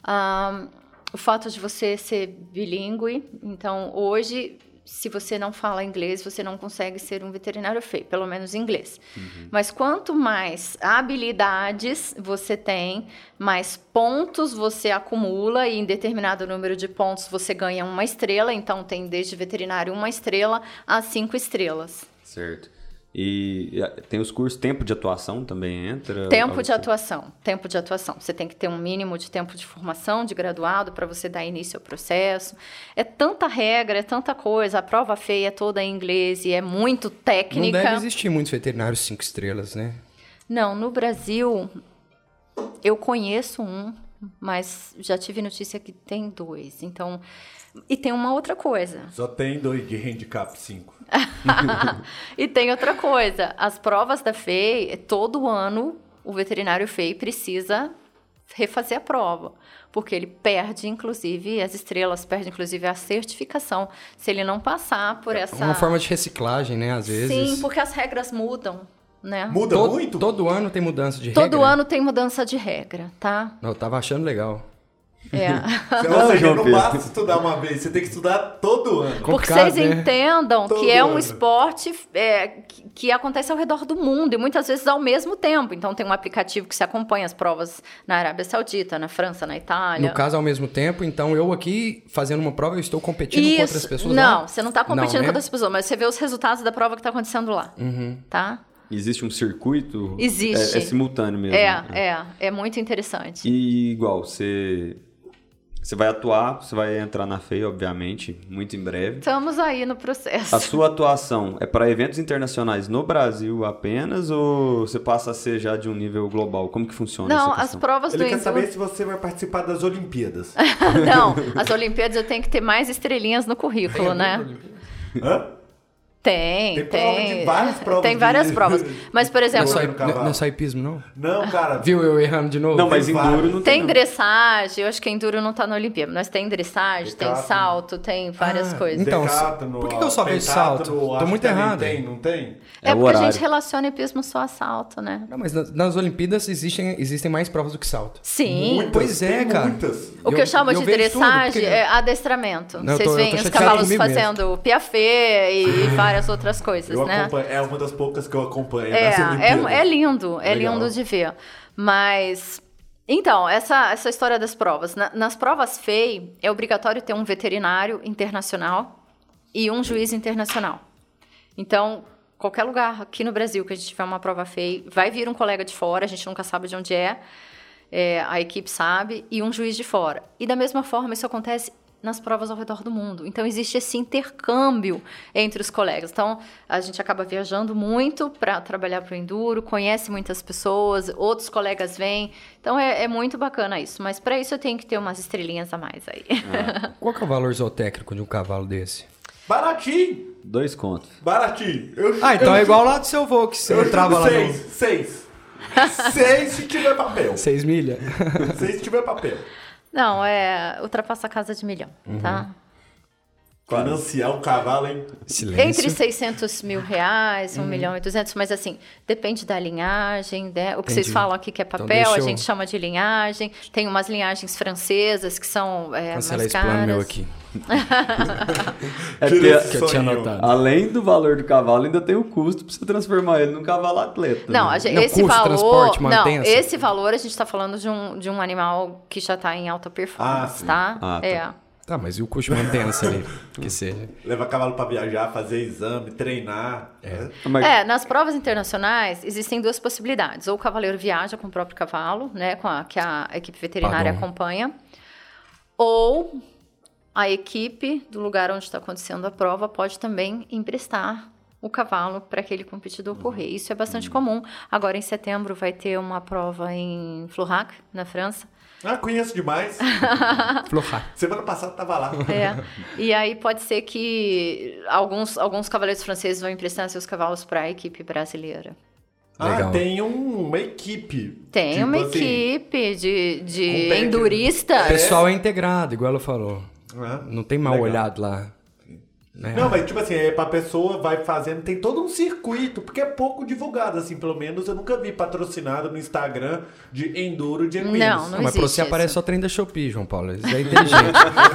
O fato de você ser bilíngue. Então, hoje... Se você não fala inglês, você não consegue ser um veterinário FEI, pelo menos em inglês. Mas quanto mais habilidades você tem, mais pontos você acumula e em determinado número de pontos você ganha 1 estrela. Então, tem desde veterinário 1 estrela a 5 estrelas. Certo. E tem os cursos, tempo de atuação também entra? Tempo de atuação. Você tem que ter um mínimo de tempo de formação, de graduado, para você dar início ao processo. É tanta regra, é tanta coisa. A prova FEI é toda em inglês e é muito técnica. Não deve existir muitos veterinários 5 estrelas, né? Não, no Brasil, eu conheço um, mas já tive notícia que tem 2. Então, e tem uma outra coisa. Só tem 2 de handicap 5. E tem outra coisa. As provas da FEI, todo ano, o veterinário FEI precisa refazer a prova. Porque ele perde, inclusive, as estrelas, perde, inclusive, a certificação. Se ele não passar por essa... É uma forma de reciclagem, né? Às vezes. Sim, porque as regras mudam, né? Muda muito? Todo ano tem mudança de regra? Todo ano tem mudança de regra, tá? Eu tava achando legal. Ou seja, não basta estudar uma vez, você tem que estudar todo ano. Porque vocês né? entendam Todo que é um ano. esporte que acontece ao redor do mundo e muitas vezes ao mesmo tempo. Então, tem um aplicativo que se acompanha as provas na Arábia Saudita, na França, na Itália. No caso, ao mesmo tempo, então eu aqui fazendo uma prova, eu estou competindo com outras pessoas Não, lá? você não está competindo Não, né? com outras pessoas, mas você vê os resultados da prova que está acontecendo lá, tá? Existe um circuito? Existe. É simultâneo mesmo. É muito interessante. E igual, você vai atuar, você vai entrar na FEI, obviamente, muito em breve. Estamos aí no processo. A sua atuação é para eventos internacionais no Brasil apenas ou você passa a ser já de um nível global? Como que funciona Não, essa as questão? provas Ele do quer Enduro... saber se você vai participar das Olimpíadas. Não, as Olimpíadas eu tenho que ter mais estrelinhas no currículo, né? Hã? Tem prova de várias provas. Tem várias provas. Mas, por Não exemplo, é só hipismo, não? Não, cara. Viu eu errando de novo? Não, mas Tem enduro vários. não tem não. dressagem, eu acho que enduro não tá na Olimpíada, mas tem dressagem, tem Decathlon. salto, tem várias coisas. Então, Decathlon, por que eu só vejo pentathlon, salto? acho Tô muito que também errado. Tem, não tem? É o porque a horário. gente relaciona hipismo só a salto, né? Não, mas nas Olimpíadas existem mais provas do que salto. Sim. Muitas, Pois é, tem cara. Muitas. O que eu chamo de vejo dressagem tudo, porque- é adestramento. Não, eu Vocês tô veem os chateado cavalos comigo mesmo. fazendo piafé e várias outras coisas, Eu né? acompanho, é uma das poucas que eu acompanho. nas Olimpíadas. É lindo, é Legal. lindo de ver. Mas, então, essa história das provas. Nas provas FEI, é obrigatório ter um veterinário internacional e um juiz internacional. Então, qualquer lugar aqui no Brasil que a gente tiver uma prova FEI, vai vir um colega de fora, a gente nunca sabe de onde a equipe sabe, e um juiz de fora. E da mesma forma, isso acontece nas provas ao redor do mundo. Então, existe esse intercâmbio entre os colegas. Então, a gente acaba viajando muito para trabalhar para o Enduro, conhece muitas pessoas, outros colegas vêm. Então, é muito bacana isso. Mas, para isso, eu tenho que ter umas estrelinhas a mais aí. Qual que é o valor zootécnico de um cavalo desse? Baratinho. 2 contos. Baratinho. Então é igual lá do seu vô, que você Eu entrava lá chuto no... 6. 6 se tiver papel. 6 milha? 6 se tiver papel. Não, ultrapassa a casa de 1 milhão, tá? Financiar o cavalo, hein? Silêncio. Entre 600 mil reais, 1 milhão e 200, mas assim, depende da linhagem, né? O que vocês Entendi. falam aqui que é papel, deixa a eu- gente chama de linhagem. Tem umas linhagens francesas que são Cancela mais esse plano meu caras. aqui. É Tira porque, esse que eu tinha sonho. anotado. além do valor do cavalo, ainda tem o custo pra você transformar ele num cavalo atleta. Não, né? Não, esse custo, valor, transporte, não, mantenha-se. esse valor a gente está falando de um animal que já está em alta performance, sim. tá? Ah, tá. Tá, mas e o custo de mantença ali? Que seja. Leva cavalo pra viajar, fazer exame, treinar. Mas- Nas provas internacionais existem 2 possibilidades. Ou o cavaleiro viaja com o próprio cavalo, né, que a equipe veterinária Pagam. acompanha, ou a equipe do lugar onde está acontecendo a prova pode também emprestar o cavalo para aquele competidor correr. Isso é bastante comum. Agora, em setembro, vai ter uma prova em Florac, na França. Ah, conheço demais. Florac. Semana passada tava lá. E aí pode ser que alguns cavaleiros franceses vão emprestar seus cavalos para a equipe brasileira. Legal. Tem uma equipe. Tem tipo uma assim, equipe de com enduristas. O pessoal é integrado, igual ela falou. Ah, Não tem mal legal. olhado lá. Não, mas tipo assim, pra pessoa vai fazendo, tem todo um circuito, porque é pouco divulgado, assim, pelo menos eu nunca vi patrocinado no Instagram de enduro de equinos. Não Mas pra existe você aparece isso. só trem da Shopee, João Paulo. Isso é inteligente.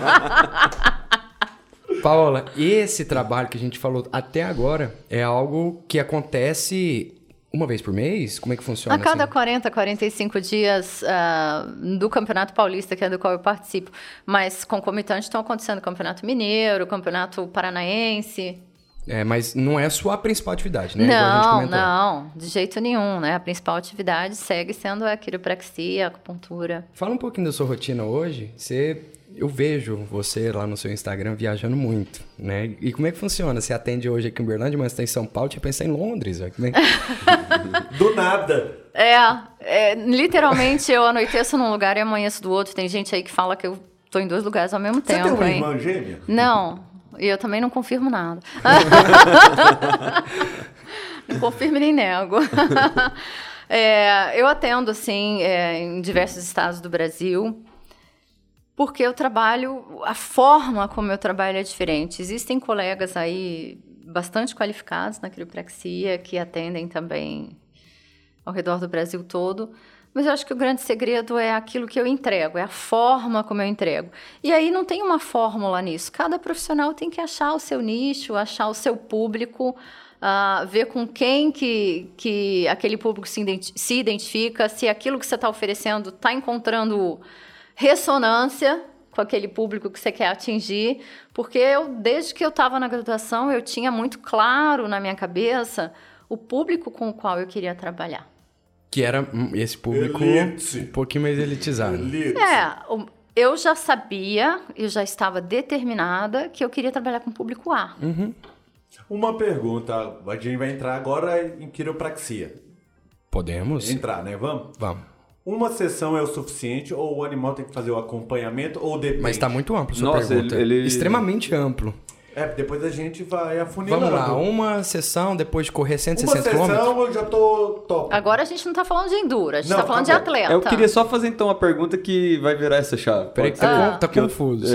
Paola, esse trabalho que a gente falou até agora é algo que acontece uma vez por mês? Como é que funciona? A cada assim? 40, 45 dias do Campeonato Paulista, que é do qual eu participo, mas concomitante estão acontecendo o Campeonato Mineiro, o Campeonato Paranaense. Mas não é a sua principal atividade, né? Igual a gente comentou. Não, de jeito nenhum, né? A principal atividade segue sendo a quiropraxia, a acupuntura. Fala um pouquinho da sua rotina hoje. Eu vejo você lá no seu Instagram viajando muito, né? E como é que funciona? Você atende hoje aqui em Uberlândia, mas está em São Paulo, tinha pensado em Londres. Como é que... Do nada. Literalmente eu anoiteço num lugar e amanheço do outro. Tem gente aí que fala que eu tô em 2 lugares ao mesmo Você tempo. tem uma hein? irmã gêmea? Não, e eu também não confirmo nada. Não confirmo nem nego. Eu atendo, assim, em diversos estados do Brasil, porque eu trabalho, a forma como eu trabalho é diferente. Existem colegas aí bastante qualificados na quiropraxia que atendem também ao redor do Brasil todo, mas eu acho que o grande segredo é aquilo que eu entrego, é a forma como eu entrego. E aí não tem uma fórmula nisso. Cada profissional tem que achar o seu nicho, achar o seu público, ver com quem que aquele público se identifica, se aquilo que você está oferecendo está encontrando ressonância com aquele público que você quer atingir, porque desde que eu estava na graduação, eu tinha muito claro na minha cabeça o público com o qual eu queria trabalhar. Que era esse público Elite. um pouquinho mais elitizado. Elite. Eu já sabia, eu já estava determinada que eu queria trabalhar com o público A. Uhum. Uma pergunta, a gente vai entrar agora em quiropraxia. Podemos? Entrar, né? Vamos? Vamos. Uma sessão é o suficiente ou o animal tem que fazer o acompanhamento ou depende? Mas está muito amplo a sua Nossa, pergunta. ele- Extremamente amplo. Depois a gente vai afunilando. Vamos lá, uma sessão depois de correr Uma 160 km? sessão eu já tô top. Agora a gente não está falando de enduro, a gente Não, está falando tá de bom. atleta. Eu queria só fazer então uma pergunta que vai virar essa chave. Peraí que Pode ser? tá Que eu- confuso.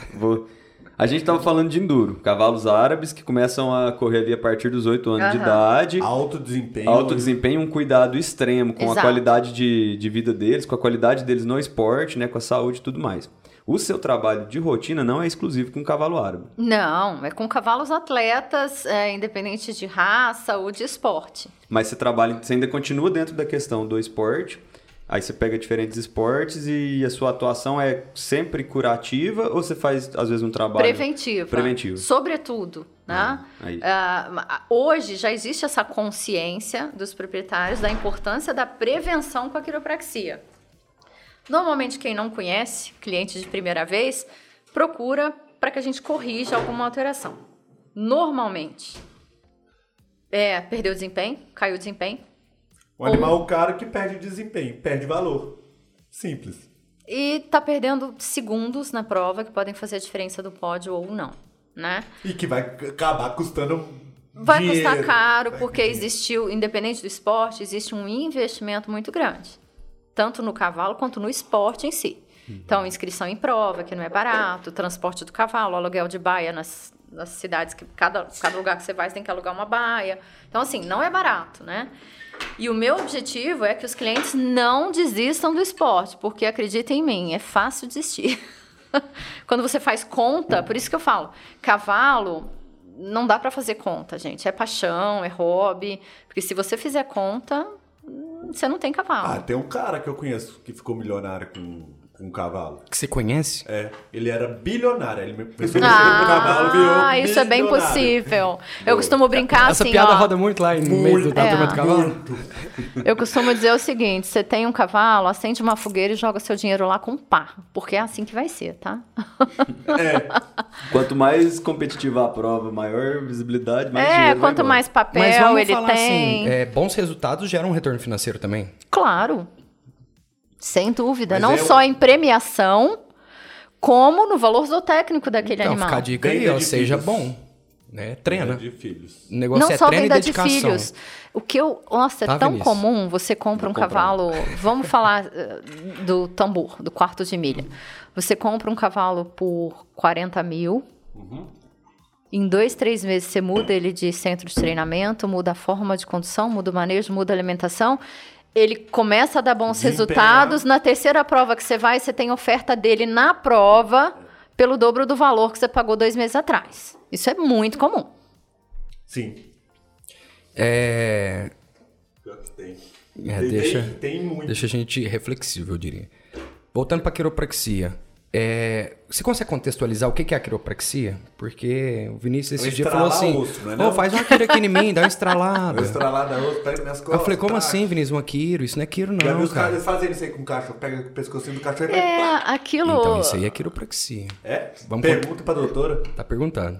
A gente tava falando de enduro, cavalos árabes que começam a correr ali a partir dos 8 anos de Aham. idade. Alto desempenho. Alto desempenho, um cuidado extremo com a Exato. qualidade de vida deles, com a qualidade deles no esporte, né, com a saúde e tudo mais. O seu trabalho de rotina não é exclusivo com o cavalo árabe. Não, é com cavalos atletas, independente de raça ou de esporte. Mas você ainda continua dentro da questão do esporte. Aí você pega diferentes esportes e a sua atuação é sempre curativa ou você faz, às vezes, um trabalho... Preventivo. Sobretudo, né? Aí. Hoje já existe essa consciência dos proprietários da importância da prevenção com a quiropraxia. Normalmente, quem não conhece, cliente de primeira vez, procura para que a gente corrija alguma alteração. Normalmente, perdeu o desempenho, caiu o desempenho. O animal caro que perde desempenho, perde valor. Simples. E tá perdendo segundos na prova que podem fazer a diferença do pódio ou não, né? E que vai acabar custando Vai dinheiro. custar caro porque existiu, independente do esporte, existe um investimento muito grande. Tanto no cavalo quanto no esporte em si. Então, inscrição em prova, que não é barato, transporte do cavalo, aluguel de baia nas cidades, que cada lugar que você vai, você tem que alugar uma baia. Então, assim, não é barato, né? E o meu objetivo é que os clientes não desistam do esporte, porque acreditem em mim, é fácil desistir. Quando você faz conta, por isso que eu falo, cavalo não dá para fazer conta, gente. É paixão, é hobby, porque se você fizer conta, você não tem cavalo. Tem um cara que eu conheço que ficou milionário com um cavalo. Que você conhece? É, ele era bilionário. Ele me começou a mexer com o cavalo, virou isso é bem bilionário. possível. Eu costumo brincar Essa assim, piada ó. roda muito lá no meio da turma do cavalo. Eu costumo dizer o seguinte, você tem um cavalo, acende uma fogueira e joga seu dinheiro lá com pá. Porque é assim que vai ser, tá? Quanto mais competitiva a prova, maior visibilidade, mais dinheiro vai quanto embora. mais Mas papel vamos ele falar tem. assim, bons resultados geram um retorno financeiro também. Claro. Sem dúvida. Mas Não só em premiação, como no valor zootécnico daquele Então, animal. fica a dica aí, Venda ó, de seja filhos. bom. Né? Treina. De filhos. O negócio Não é só treino e venda de dedicação. filhos. O que eu... Nossa, é Tá, tão Vinícius? comum você compra um cavalo... Vamos falar do tambor, do quarto de milha. Você compra um cavalo por 40 mil. Em 2, 3 meses você muda ele de centro de treinamento, muda a forma de condução, muda o manejo, muda a alimentação. Ele começa a dar bons resultados. Na terceira prova que você vai, você tem oferta dele na prova pelo dobro do valor que você pagou 2 meses atrás. Isso é muito comum. Sim. Pior que tem. Tem muito. Deixa a gente reflexível, eu diria. Voltando para a quiropraxia. Você consegue contextualizar o que é a quiropraxia? Porque o Vinícius esse dia falou assim, osso, não é não? faz uma quiro aqui em mim, dá uma estralada. Eu estralada osso, pega minhas costas. Eu falei, como tá. assim, Vinícius? Uma quiro? Isso não é quiro Já vi não, os cara. caras fazendo isso aí com o cachorro. Pega o pescocinho do cachorro e vai... Aquilo... Então isso aí é quiropraxia. Vamos Pergunta pra doutora. Tá perguntando.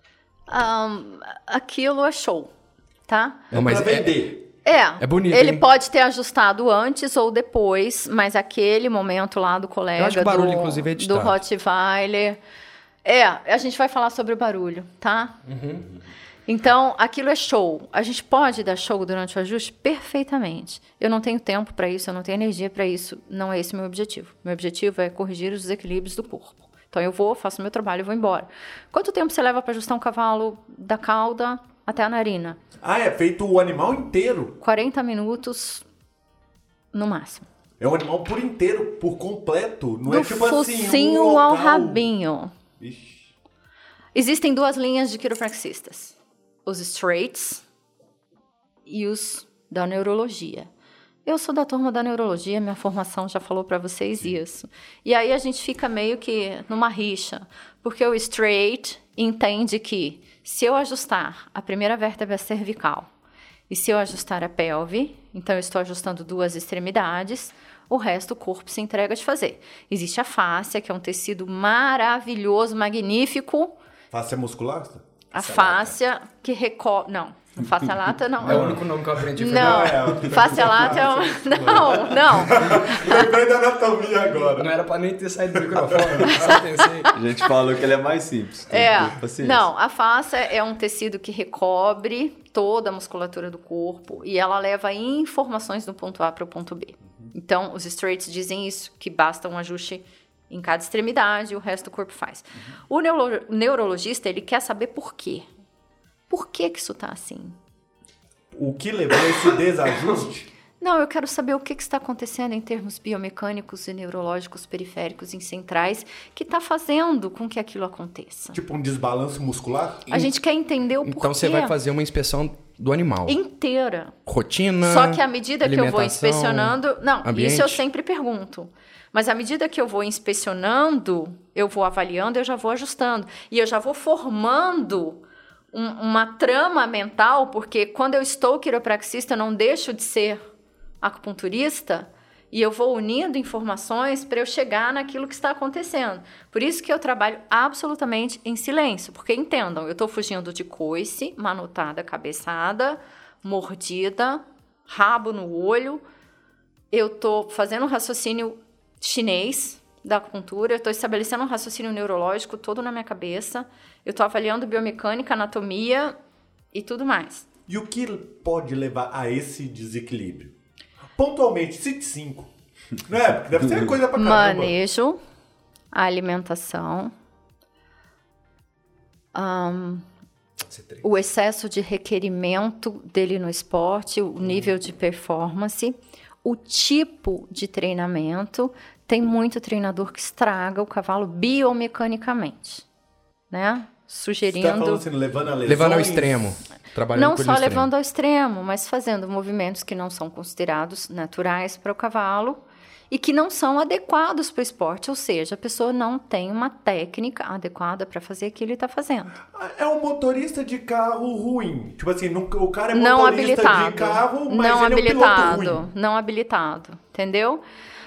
Aquilo é show, tá? Não, mas pra vender. É bonito, Ele hein? pode ter ajustado antes ou depois, mas aquele momento lá do colega Eu acho que o barulho, inclusive, é do editado. Rottweiler... a gente vai falar sobre o barulho, tá? Então, aquilo é show. A gente pode dar show durante o ajuste? Perfeitamente. Eu não tenho tempo para isso, eu não tenho energia para isso. Não é esse o meu objetivo. Meu objetivo é corrigir os desequilíbrios do corpo. Então, eu vou, faço meu trabalho e vou embora. Quanto tempo você leva para ajustar um cavalo da cauda até a narina? É feito o animal inteiro. 40 minutos no máximo. É um animal por inteiro, por completo. Não Do é tipo assim, focinho um ao local. rabinho. Ixi. Existem 2 linhas de quiropraxistas. Os straights e os da neurologia. Eu sou da turma da neurologia, minha formação já falou para vocês isso. E aí a gente fica meio que numa rixa, porque o straight entende que se eu ajustar a primeira vértebra cervical e se eu ajustar a pelve, então eu estou ajustando 2 extremidades, o resto o corpo se entrega de fazer. Existe a fáscia, que é um tecido maravilhoso, magnífico. Fáscia muscular? A fáscia que recobre... Não, fáscia lata não. É o único nome que eu aprendi. Não, fáscia lata é um... Não. Lembrei da anatomia agora. Não era pra nem ter saído do microfone, só pensei. A gente falou que ele é mais simples. Tem paciência. Não, a fáscia é um tecido que recobre toda a musculatura do corpo e ela leva informações do ponto A para o ponto B. Então, os straights dizem isso, que basta um ajuste em cada extremidade e o resto do corpo faz. O neurologista, ele quer saber por quê. Por que isso tá assim? O que levou a esse desajuste? Não, eu quero saber o que está acontecendo em termos biomecânicos e neurológicos periféricos e centrais que está fazendo com que aquilo aconteça. Tipo um desbalanço muscular? A gente quer entender o porquê. Então você vai fazer uma inspeção do animal. Inteira. Rotina. Só que à medida que eu vou alimentação, inspecionando... Não, ambiente. isso eu sempre pergunto. Mas à medida que eu vou inspecionando, eu vou avaliando, eu já vou ajustando. E eu já vou formando uma trama mental, porque quando eu estou quiropraxista, eu não deixo de ser acupunturista, e eu vou unindo informações para eu chegar naquilo que está acontecendo. Por isso que eu trabalho absolutamente em silêncio, porque entendam, eu estou fugindo de coice, manotada, cabeçada, mordida, rabo no olho, eu estou fazendo um raciocínio chinês da acupuntura, eu estou estabelecendo um raciocínio neurológico todo na minha cabeça, eu estou avaliando biomecânica, anatomia e tudo mais. E o que pode levar a esse desequilíbrio? Pontualmente, cite 5. Não é? Porque deve ser coisa pra caramba. Manejo, alimentação, o excesso de requerimento dele no esporte, o nível de performance, o tipo de treinamento. Tem muito treinador que estraga o cavalo biomecanicamente, né? Sugerindo... Você tá falando assim, levando a lesões? Levando ao extremo. Trabalhando Não com ele só no extremo. levando ao extremo, mas fazendo movimentos que não são considerados naturais para o cavalo e que não são adequados para o esporte, ou seja, a pessoa não tem uma técnica adequada para fazer aquilo que ele está fazendo. É um motorista de carro ruim. Tipo assim, o cara é Não motorista habilitado, de carro, mas não ele é um piloto habilitado, ruim. não habilitado, entendeu?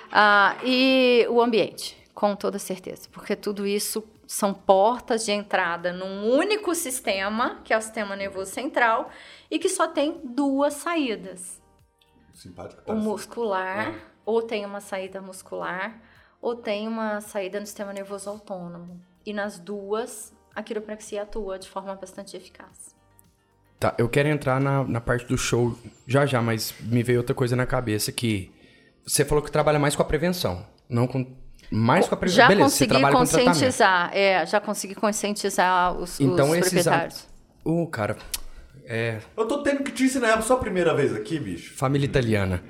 E o ambiente, com toda certeza, porque tudo isso são portas de entrada num único sistema, que é o sistema nervoso central, e que só tem 2 saídas. Simpático. O muscular, ou tem uma saída muscular, ou tem uma saída no sistema nervoso autônomo. E nas 2, a quiropraxia atua de forma bastante eficaz. Tá, eu quero entrar na parte do show já, mas me veio outra coisa na cabeça que você falou que trabalha mais com a prevenção, não com... Mais com a prevenção. Já Beleza, você consegui trabalha com tratamento. conscientizar, já consegui conscientizar os proprietários. Cara, Eu tô tendo que te ensinar, é a sua primeira vez aqui, bicho. família italiana.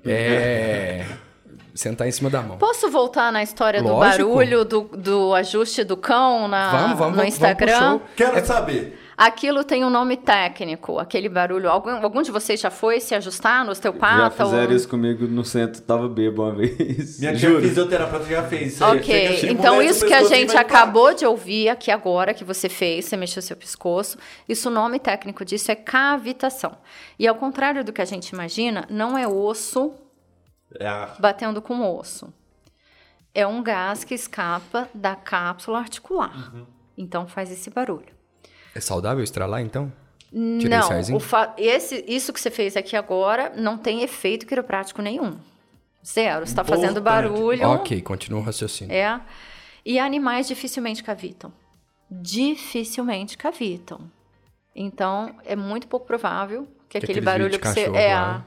Sentar em cima da mão. Posso voltar na história do Lógico. barulho, do ajuste do cão Vamos no Instagram? Vamos pro show. Quero saber. Aquilo tem um nome técnico, aquele barulho. Algum de vocês já foi se ajustar no osteopata? Já fizeram isso comigo no centro, tava bêbado uma vez. Minha tia fisioterapeuta já fez isso aí. Ok, Chega, então molesta isso o que a pescocinho, gente vai pra- acabou de ouvir aqui agora, que você fez, você mexeu seu pescoço, isso o nome técnico disso é cavitação. E ao contrário do que a gente imagina, não é osso batendo com osso. É um gás que escapa da cápsula articular. Então faz esse barulho. É saudável estralar, então? Tirei esse arzinho? Não, isso que você fez aqui agora não tem efeito quiroprático nenhum. Zero. Você está fazendo Importante. barulho. Ok, continua o raciocínio. E animais dificilmente cavitam. Dificilmente cavitam. Então, é muito pouco provável que aquele aqueles barulho vídeos que de você... cachorro lá.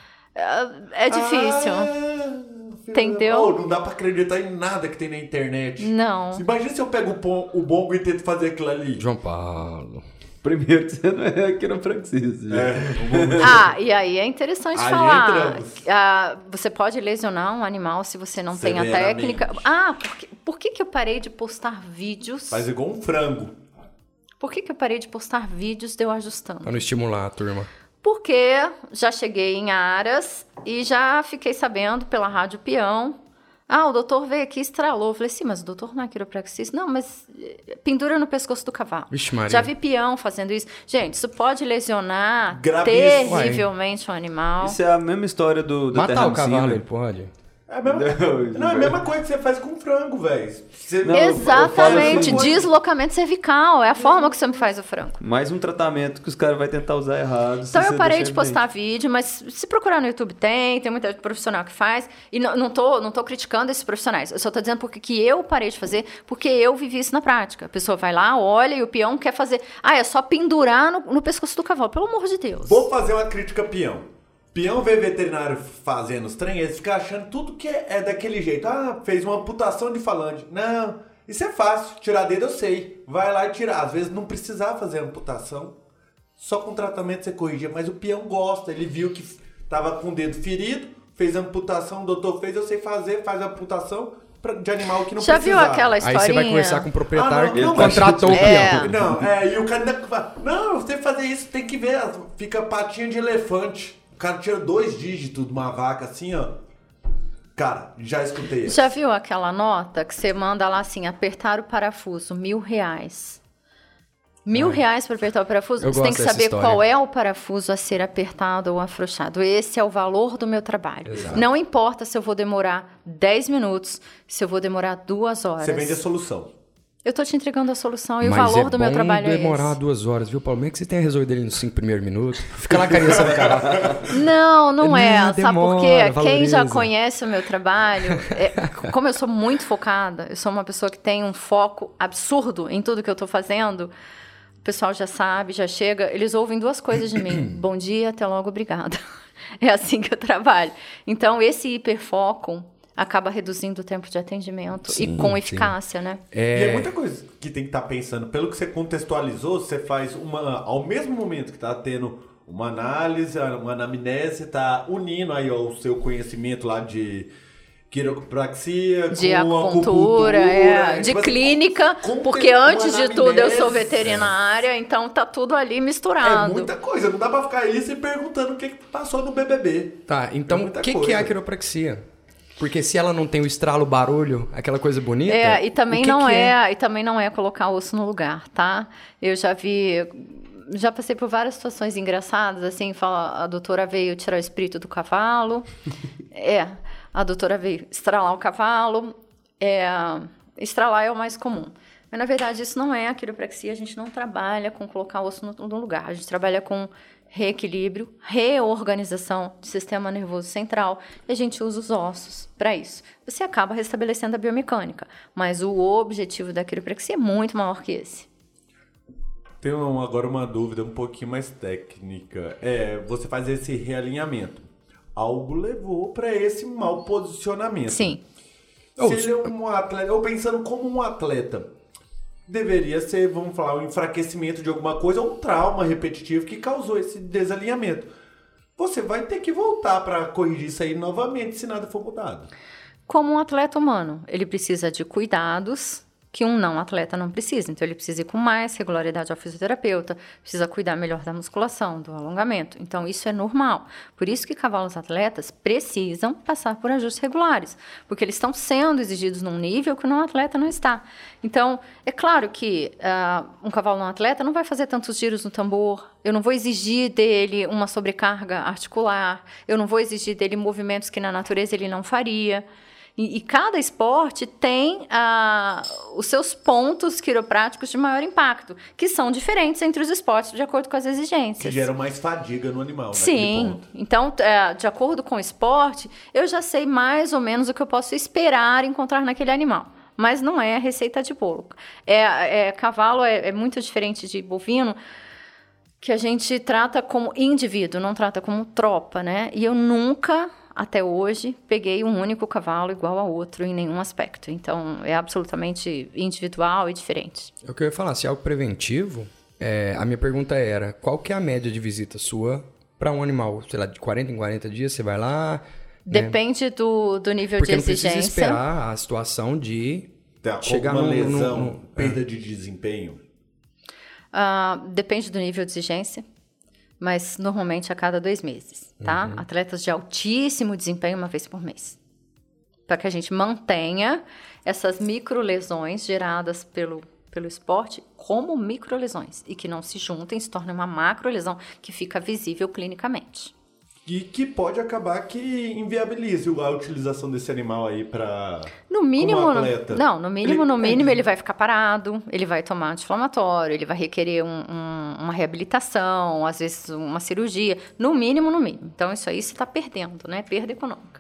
É difícil. Entendeu? Oh, não dá pra acreditar em nada que tem na internet. Não. Imagina se eu pego o bongo e tento fazer aquilo ali. João Paulo. Primeiro que você não é quiropraxista. E aí é interessante Aí falar. entramos. Você pode lesionar um animal se você não tem a Severamente. técnica. Por que eu parei de postar vídeos? Faz igual um frango. Por que eu parei de postar vídeos de eu ajustando? Pra não estimular a turma. Porque já cheguei em Aras e já fiquei sabendo pela Rádio Peão. O doutor veio aqui e estralou. Eu falei, sim, mas o doutor não é quiropraxista. Não, mas pendura no pescoço do cavalo. Vixe, Maria. Já vi peão fazendo isso. Gente, isso pode lesionar Gravíssimo. terrivelmente o animal. Isso é a mesma história do Matar Terra o do cavalo, Cima. ele pode. É a mesma, não, é a mesma coisa que você faz com frango, velho. Não, eu Exatamente, falo assim, deslocamento cervical. É a forma que você me faz o frango. Mais um tratamento que os caras vão tentar usar errado. Então eu parei de postar vídeo, mas se procurar no YouTube tem muita profissional que faz. E não tô criticando esses profissionais. Eu só tô dizendo que eu parei de fazer, porque eu vivi isso na prática. A pessoa vai lá, olha e o peão quer fazer. É só pendurar no pescoço do cavalo. Pelo amor de Deus. Vou fazer uma crítica peão. Peão vê veterinário fazendo os trem, eles ficam achando tudo que é daquele jeito. Fez uma amputação de falange. Não, isso é fácil. Tirar dedo eu sei. Vai lá e tirar. Às vezes não precisava fazer amputação. Só com tratamento você corrigia. Mas o peão gosta. Ele viu que tava com o dedo ferido, fez a amputação, o doutor fez, eu sei fazer, faz a amputação de animal que não Já precisava. viu aquela historinha? Aí você vai conversar com o proprietário, não, ele contratou o peão. Não, e o cara ainda fala, não, você fazer isso, tem que ver, fica patinha de elefante. O cara tira 2 dígitos de uma vaca assim, ó. Cara, já escutei isso. Já viu aquela nota que você manda lá assim, apertar o parafuso, R$1.000. R$1.000 para apertar o parafuso? Você tem que saber qual é o parafuso a ser apertado ou afrouxado. Esse é o valor do meu trabalho. Exato. Não importa se eu vou demorar 10 minutos, se eu vou demorar 2 horas. Você vende a solução. Eu tô te entregando a solução e o valor do meu trabalho é esse. Mas demorar 2 horas, viu, Paulo? Como é que você tem a resolver dele nos 5 primeiros minutos? Fica lá carinha do cara. Não é. Sabe demora, por quê? valoriza. Quem já conhece o meu trabalho, como eu sou muito focada, eu sou uma pessoa que tem um foco absurdo em tudo que eu tô fazendo, o pessoal já sabe, já chega, eles ouvem 2 coisas de mim. Bom dia, até logo, obrigada. É assim que eu trabalho. Então, esse hiperfoco acaba reduzindo o tempo de atendimento e com eficácia, né? E é muita coisa que tem que estar pensando. Pelo que você contextualizou, você faz ao mesmo momento que está tendo uma análise, uma anamnese, está unindo aí o seu conhecimento lá de quiropraxia, de com acupuntura, de tipo assim, clínica, porque antes de tudo eu sou veterinária, então tá tudo ali misturado. É muita coisa, não dá pra ficar isso e perguntando o que passou no BBB. Tá, então o que é a quiropraxia? Porque se ela não tem o estralo, o barulho, aquela coisa bonita... E também e também não é colocar o osso no lugar, tá? Eu já passei por várias situações engraçadas, assim, a doutora veio tirar o espírito do cavalo, a doutora veio estralar o cavalo, estralar é o mais comum. Mas, na verdade, isso não é a quiropraxia, a gente não trabalha com colocar o osso no lugar, a gente trabalha com reequilíbrio, reorganização do sistema nervoso central, e a gente usa os ossos para isso. Você acaba restabelecendo a biomecânica, mas o objetivo da quiropraxia é muito maior que esse. Tenho agora uma dúvida um pouquinho mais técnica. Você faz esse realinhamento. Algo levou para esse mau posicionamento. Sim. Se ele é um atleta, ou pensando como um atleta, deveria ser, vamos falar, um enfraquecimento de alguma coisa ou um trauma repetitivo que causou esse desalinhamento. Você vai ter que voltar para corrigir isso aí novamente se nada for mudado. Como um atleta humano, ele precisa de cuidados que um não atleta não precisa. Então, ele precisa ir com mais regularidade ao fisioterapeuta, precisa cuidar melhor da musculação, do alongamento. Então, isso é normal. Por isso que cavalos atletas precisam passar por ajustes regulares, porque eles estão sendo exigidos num nível que o não atleta não está. Então, é claro que um cavalo não atleta não vai fazer tantos giros no tambor, eu não vou exigir dele uma sobrecarga articular, eu não vou exigir dele movimentos que na natureza ele não faria. E cada esporte tem os seus pontos quiropráticos de maior impacto, que são diferentes entre os esportes de acordo com as exigências. Que geram mais fadiga no animal. Sim, então, de acordo com o esporte, eu já sei mais ou menos o que eu posso esperar encontrar naquele animal. Mas não é receita de bolo. Cavalo é muito diferente de bovino, que a gente trata como indivíduo, não trata como tropa, né? E eu nunca... Até hoje, peguei um único cavalo igual a outro em nenhum aspecto. Então, é absolutamente individual e diferente. É o que eu ia falar, se é algo preventivo, a minha pergunta era, qual que é a média de visita sua para um animal? Sei lá, de 40 em 40 dias, você vai lá... Depende do nível de exigência. Porque não precisa esperar a situação de chegar numa lesão, perda de desempenho? Depende do nível de exigência. Mas normalmente a cada 2 meses, tá? Uhum. Atletas de altíssimo desempenho, 1 vez por mês. Para que a gente mantenha essas microlesões geradas pelo esporte como microlesões e que não se juntem, se tornem uma macrolesão que fica visível clinicamente. E que pode acabar que inviabilize a utilização desse animal aí para no mínimo, como atleta. No mínimo ele vai ficar parado, ele vai tomar anti-inflamatório, ele vai requerer uma reabilitação, às vezes uma cirurgia, no mínimo. Então isso aí você está perdendo, né? Perda econômica.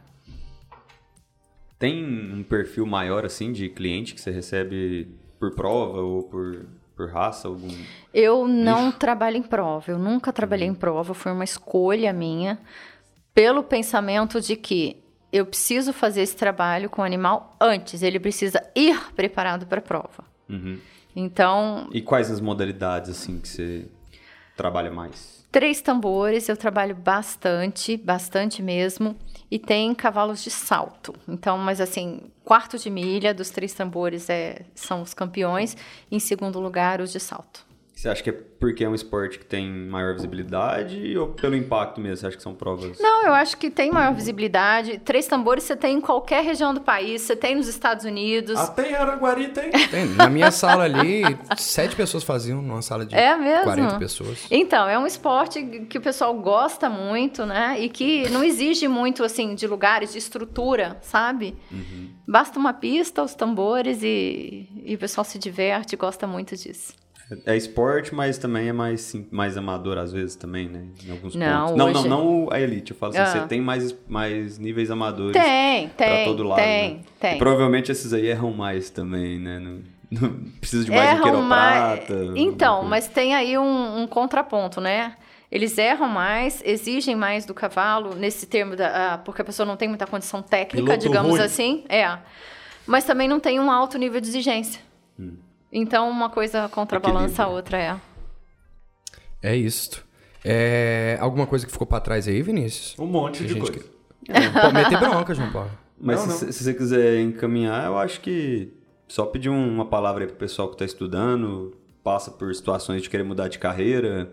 Tem um perfil maior assim de cliente que você recebe por prova ou por raça? Eu não trabalho em prova, eu nunca trabalhei em prova, foi uma escolha minha, pelo pensamento de que eu preciso fazer esse trabalho com o animal antes, ele precisa ir preparado para a prova. Uhum. Então... E quais as modalidades assim que você trabalha mais? 3 tambores, eu trabalho bastante mesmo, e tem cavalos de salto. Então, mas assim, 1/4 de milha dos 3 tambores são os campeões, em segundo lugar, os de salto. Você acha que é porque é um esporte que tem maior visibilidade ou pelo impacto mesmo? Você acha que são provas? Não, eu acho que tem maior visibilidade. 3 tambores você tem em qualquer região do país, você tem nos Estados Unidos. Até em Araguari tem. Na minha sala ali, 7 pessoas faziam numa sala de 40 pessoas. Então, é um esporte que o pessoal gosta muito, né? E que não exige muito, assim, de lugares, de estrutura, sabe? Uhum. Basta uma pista, os tambores e o pessoal se diverte e gosta muito disso. É esporte, mas também é mais amador às vezes também, né? Em alguns pontos. Não a elite. Eu falo assim, você tem mais níveis amadores pra todo lado, tem. E provavelmente esses aí erram mais também, né? Não precisa de mais um quiroprata. Então, mas tem aí um contraponto, né? Eles erram mais, exigem mais do cavalo, nesse termo, porque a pessoa não tem muita condição técnica, piloto digamos ruim. Assim. Mas também não tem um alto nível de exigência. Então, uma coisa contrabalança a outra, É isso. Alguma coisa que ficou pra trás aí, Vinícius? Um monte de coisa. Pode meter bronca, João Paulo. Mas se você quiser encaminhar, eu acho que só pedir uma palavra aí pro pessoal que tá estudando, passa por situações de querer mudar de carreira,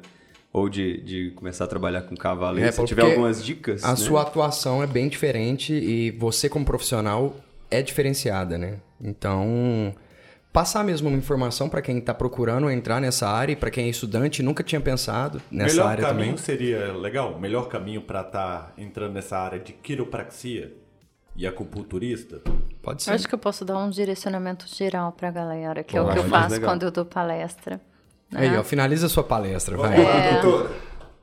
ou de começar a trabalhar com cavalo. É, Se tiver porque algumas dicas, A né? sua atuação é bem diferente e você como profissional é diferenciada, né? Então, passar mesmo uma informação para quem está procurando entrar nessa área e para quem é estudante e nunca tinha pensado nessa área também. Melhor caminho seria, legal, o melhor caminho para estar entrando nessa área de quiropraxia e acupunturista? Pode ser. Eu acho que eu posso dar um direcionamento geral para a galera, que é o Pode, que eu faço legal. quando eu dou palestra. Né? Aí, ó, finaliza a sua palestra, vai. Vamos lá, doutora.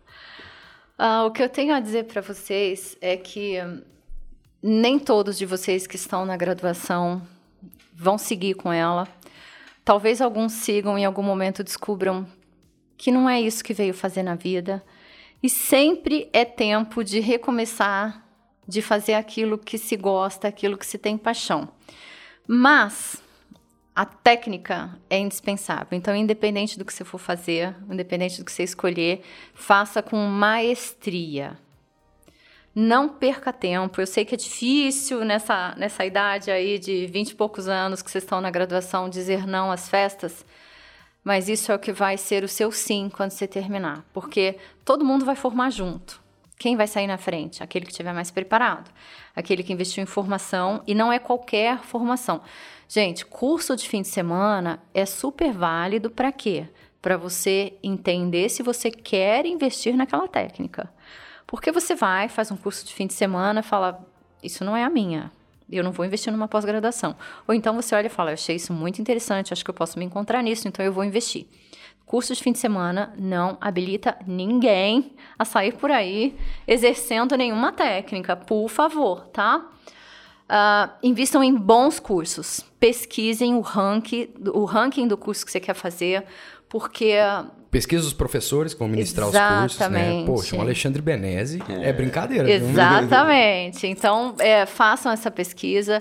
O que eu tenho a dizer para vocês é que nem todos de vocês que estão na graduação vão seguir com ela. Talvez alguns sigam e em algum momento descubram que não é isso que veio fazer na vida. E sempre é tempo de recomeçar, de fazer aquilo que se gosta, aquilo que se tem paixão. Mas a técnica é indispensável. Então, independente do que você for fazer, independente do que você escolher, faça com maestria. Não perca tempo. Eu sei que é difícil nessa idade aí de 20 e poucos anos que vocês estão na graduação dizer não às festas, mas isso é o que vai ser o seu sim quando você terminar, porque todo mundo vai formar junto. Quem vai sair na frente? Aquele que estiver mais preparado, aquele que investiu em formação, e não é qualquer formação. Gente, curso de fim de semana é super válido para quê? Para você entender se você quer investir naquela técnica. Porque você vai, faz um curso de fim de semana, fala, isso não é a minha, eu não vou investir numa pós-graduação. Ou então você olha e fala, eu achei isso muito interessante, acho que eu posso me encontrar nisso, então eu vou investir. Curso de fim de semana não habilita ninguém a sair por aí exercendo nenhuma técnica, por favor, tá? Invistam em bons cursos, pesquisem o ranking do curso que você quer fazer, porque... Pesquisa os professores que vão ministrar os cursos, né? Poxa, o Alexandre Benezzi é brincadeira. Viu? Exatamente. Então, façam essa pesquisa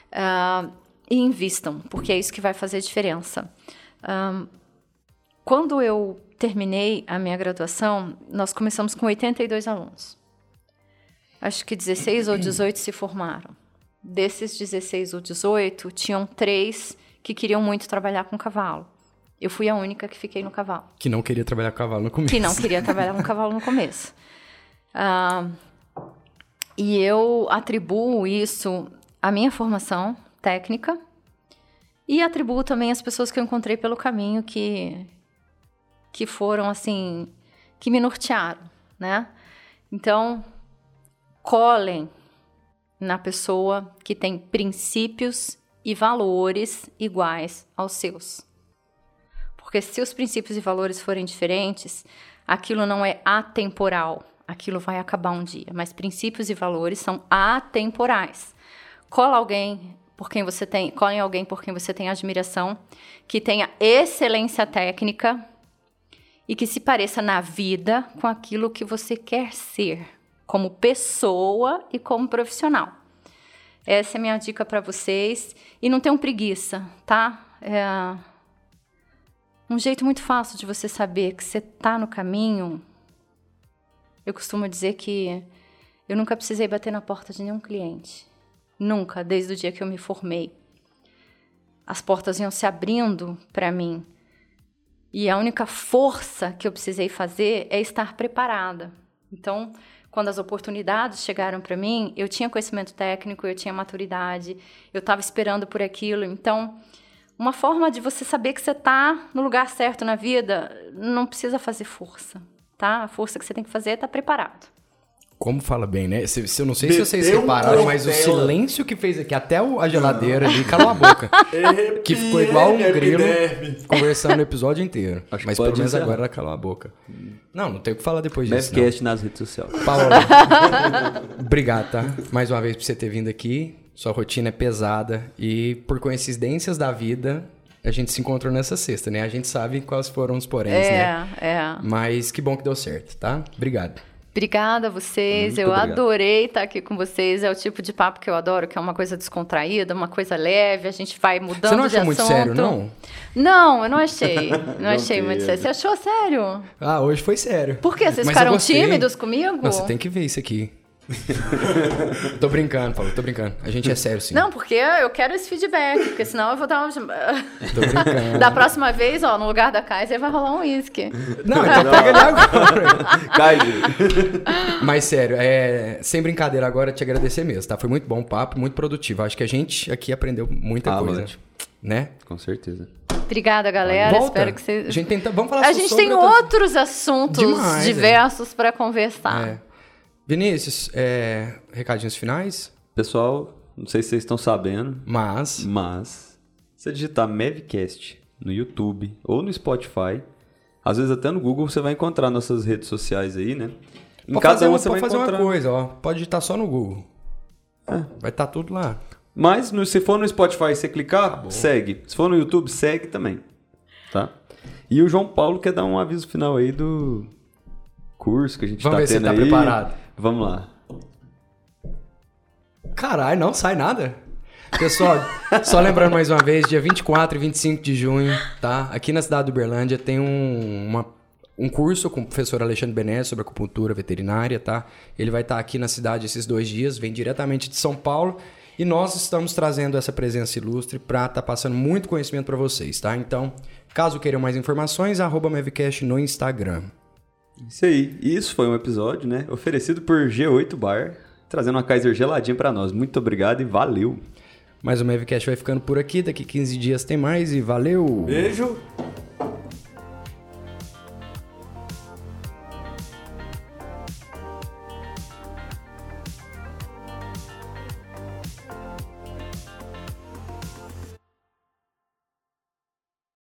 e invistam, porque é isso que vai fazer diferença. Quando eu terminei a minha graduação, nós começamos com 82 alunos. Acho que 16 ou 18 se formaram. Desses 16 ou 18, tinham 3 que queriam muito trabalhar com cavalo. Eu fui a única que fiquei no cavalo. Que não queria trabalhar com cavalo no começo. Que não queria trabalhar com cavalo no começo. E eu atribuo isso à minha formação técnica e atribuo também às pessoas que eu encontrei pelo caminho que foram, assim, que me nortearam, né? Então, colhem na pessoa que tem princípios e valores iguais aos seus. Porque se os princípios e valores forem diferentes, aquilo não é atemporal, aquilo vai acabar um dia. Mas princípios e valores são atemporais. Colhe alguém por quem você tem admiração, que tenha excelência técnica e que se pareça na vida com aquilo que você quer ser, como pessoa e como profissional. Essa é a minha dica para vocês. E não tenham preguiça, tá? Um jeito muito fácil de você saber que você está no caminho. Eu costumo dizer que eu nunca precisei bater na porta de nenhum cliente. Nunca, desde o dia que eu me formei. As portas iam se abrindo para mim. E a única força que eu precisei fazer é estar preparada. Então, quando as oportunidades chegaram para mim, eu tinha conhecimento técnico, eu tinha maturidade, eu estava esperando por aquilo. Então, uma forma de você saber que você está no lugar certo na vida, não precisa fazer força, tá? A força que você tem que fazer é estar preparado. Como fala bem, né? Eu não sei se vocês repararam, mas o silêncio que fez aqui, até a geladeira ali, calou a boca. Que ficou igual um grilo conversando o episódio inteiro. Acho mas que pelo menos encerrar. agora ela calou a boca. Não tem o que falar depois disso. Bevcast nas redes sociais. Paola, obrigado, tá? Mais uma vez por você ter vindo aqui. Sua rotina é pesada e por coincidências da vida, a gente se encontrou nessa sexta, né? A gente sabe quais foram os poréns, né? Mas que bom que deu certo, tá? Obrigado. Obrigada a vocês, eu obrigado. adorei estar aqui com vocês, é o tipo de papo que eu adoro, que é uma coisa descontraída, uma coisa leve, a gente vai mudando de assunto. Você não achou muito sério, não? Não, eu não achei, não achei muito sério. Você achou sério? Hoje foi sério. Por quê? Vocês Mas ficaram eu gostei. tímidos comigo? Não, você tem que ver isso aqui. Tô brincando, Paulo, tô brincando. A gente é sério, sim. Não, porque eu quero esse feedback, porque senão eu vou dar uma... Tô brincando. Da próxima vez, ó, no lugar da Kaiser vai rolar um uísque. Não, então pega ele agora. Kaiser. Mas sério, sem brincadeira agora, te agradecer mesmo, tá? Foi muito bom o papo, muito produtivo. Acho que a gente aqui aprendeu muita coisa, ótimo. né? Com certeza. Obrigada, galera. Volta. Espero que vocês... A gente vamos falar A gente sobre tem outros assuntos Demais, diversos para conversar. É. Vinícius, recadinhos finais? Pessoal, não sei se vocês estão sabendo, Mas se você digitar Mavcast no YouTube ou no Spotify, às vezes até no Google, você vai encontrar nossas redes sociais aí, né? Em cada uma você vai fazer encontrar... uma coisa, ó. Pode digitar só no Google. Vai estar tudo lá. Mas se for no Spotify e você clicar, segue. Se for no YouTube, segue também. Tá? E o João Paulo quer dar um aviso final aí do curso que a gente Vamos ver se tendo ele tá aí. preparado. Vamos lá. Caralho, não sai nada. Pessoal, só lembrando mais uma vez, dia 24 e 25 de junho, tá? Aqui na cidade do Uberlândia tem um curso com o professor Alexandre Benez sobre acupuntura veterinária, tá? Ele vai estar aqui na cidade esses 2 dias, vem diretamente de São Paulo. E nós estamos trazendo essa presença ilustre para estar passando muito conhecimento para vocês, tá? Então, caso queiram mais informações, @Mavcast no Instagram. Isso aí. E isso foi um episódio, né? Oferecido por G8 Bar, trazendo uma Kaiser geladinha para nós. Muito obrigado e valeu! Mas o Mavcast vai ficando por aqui. Daqui 15 dias tem mais e valeu! Beijo!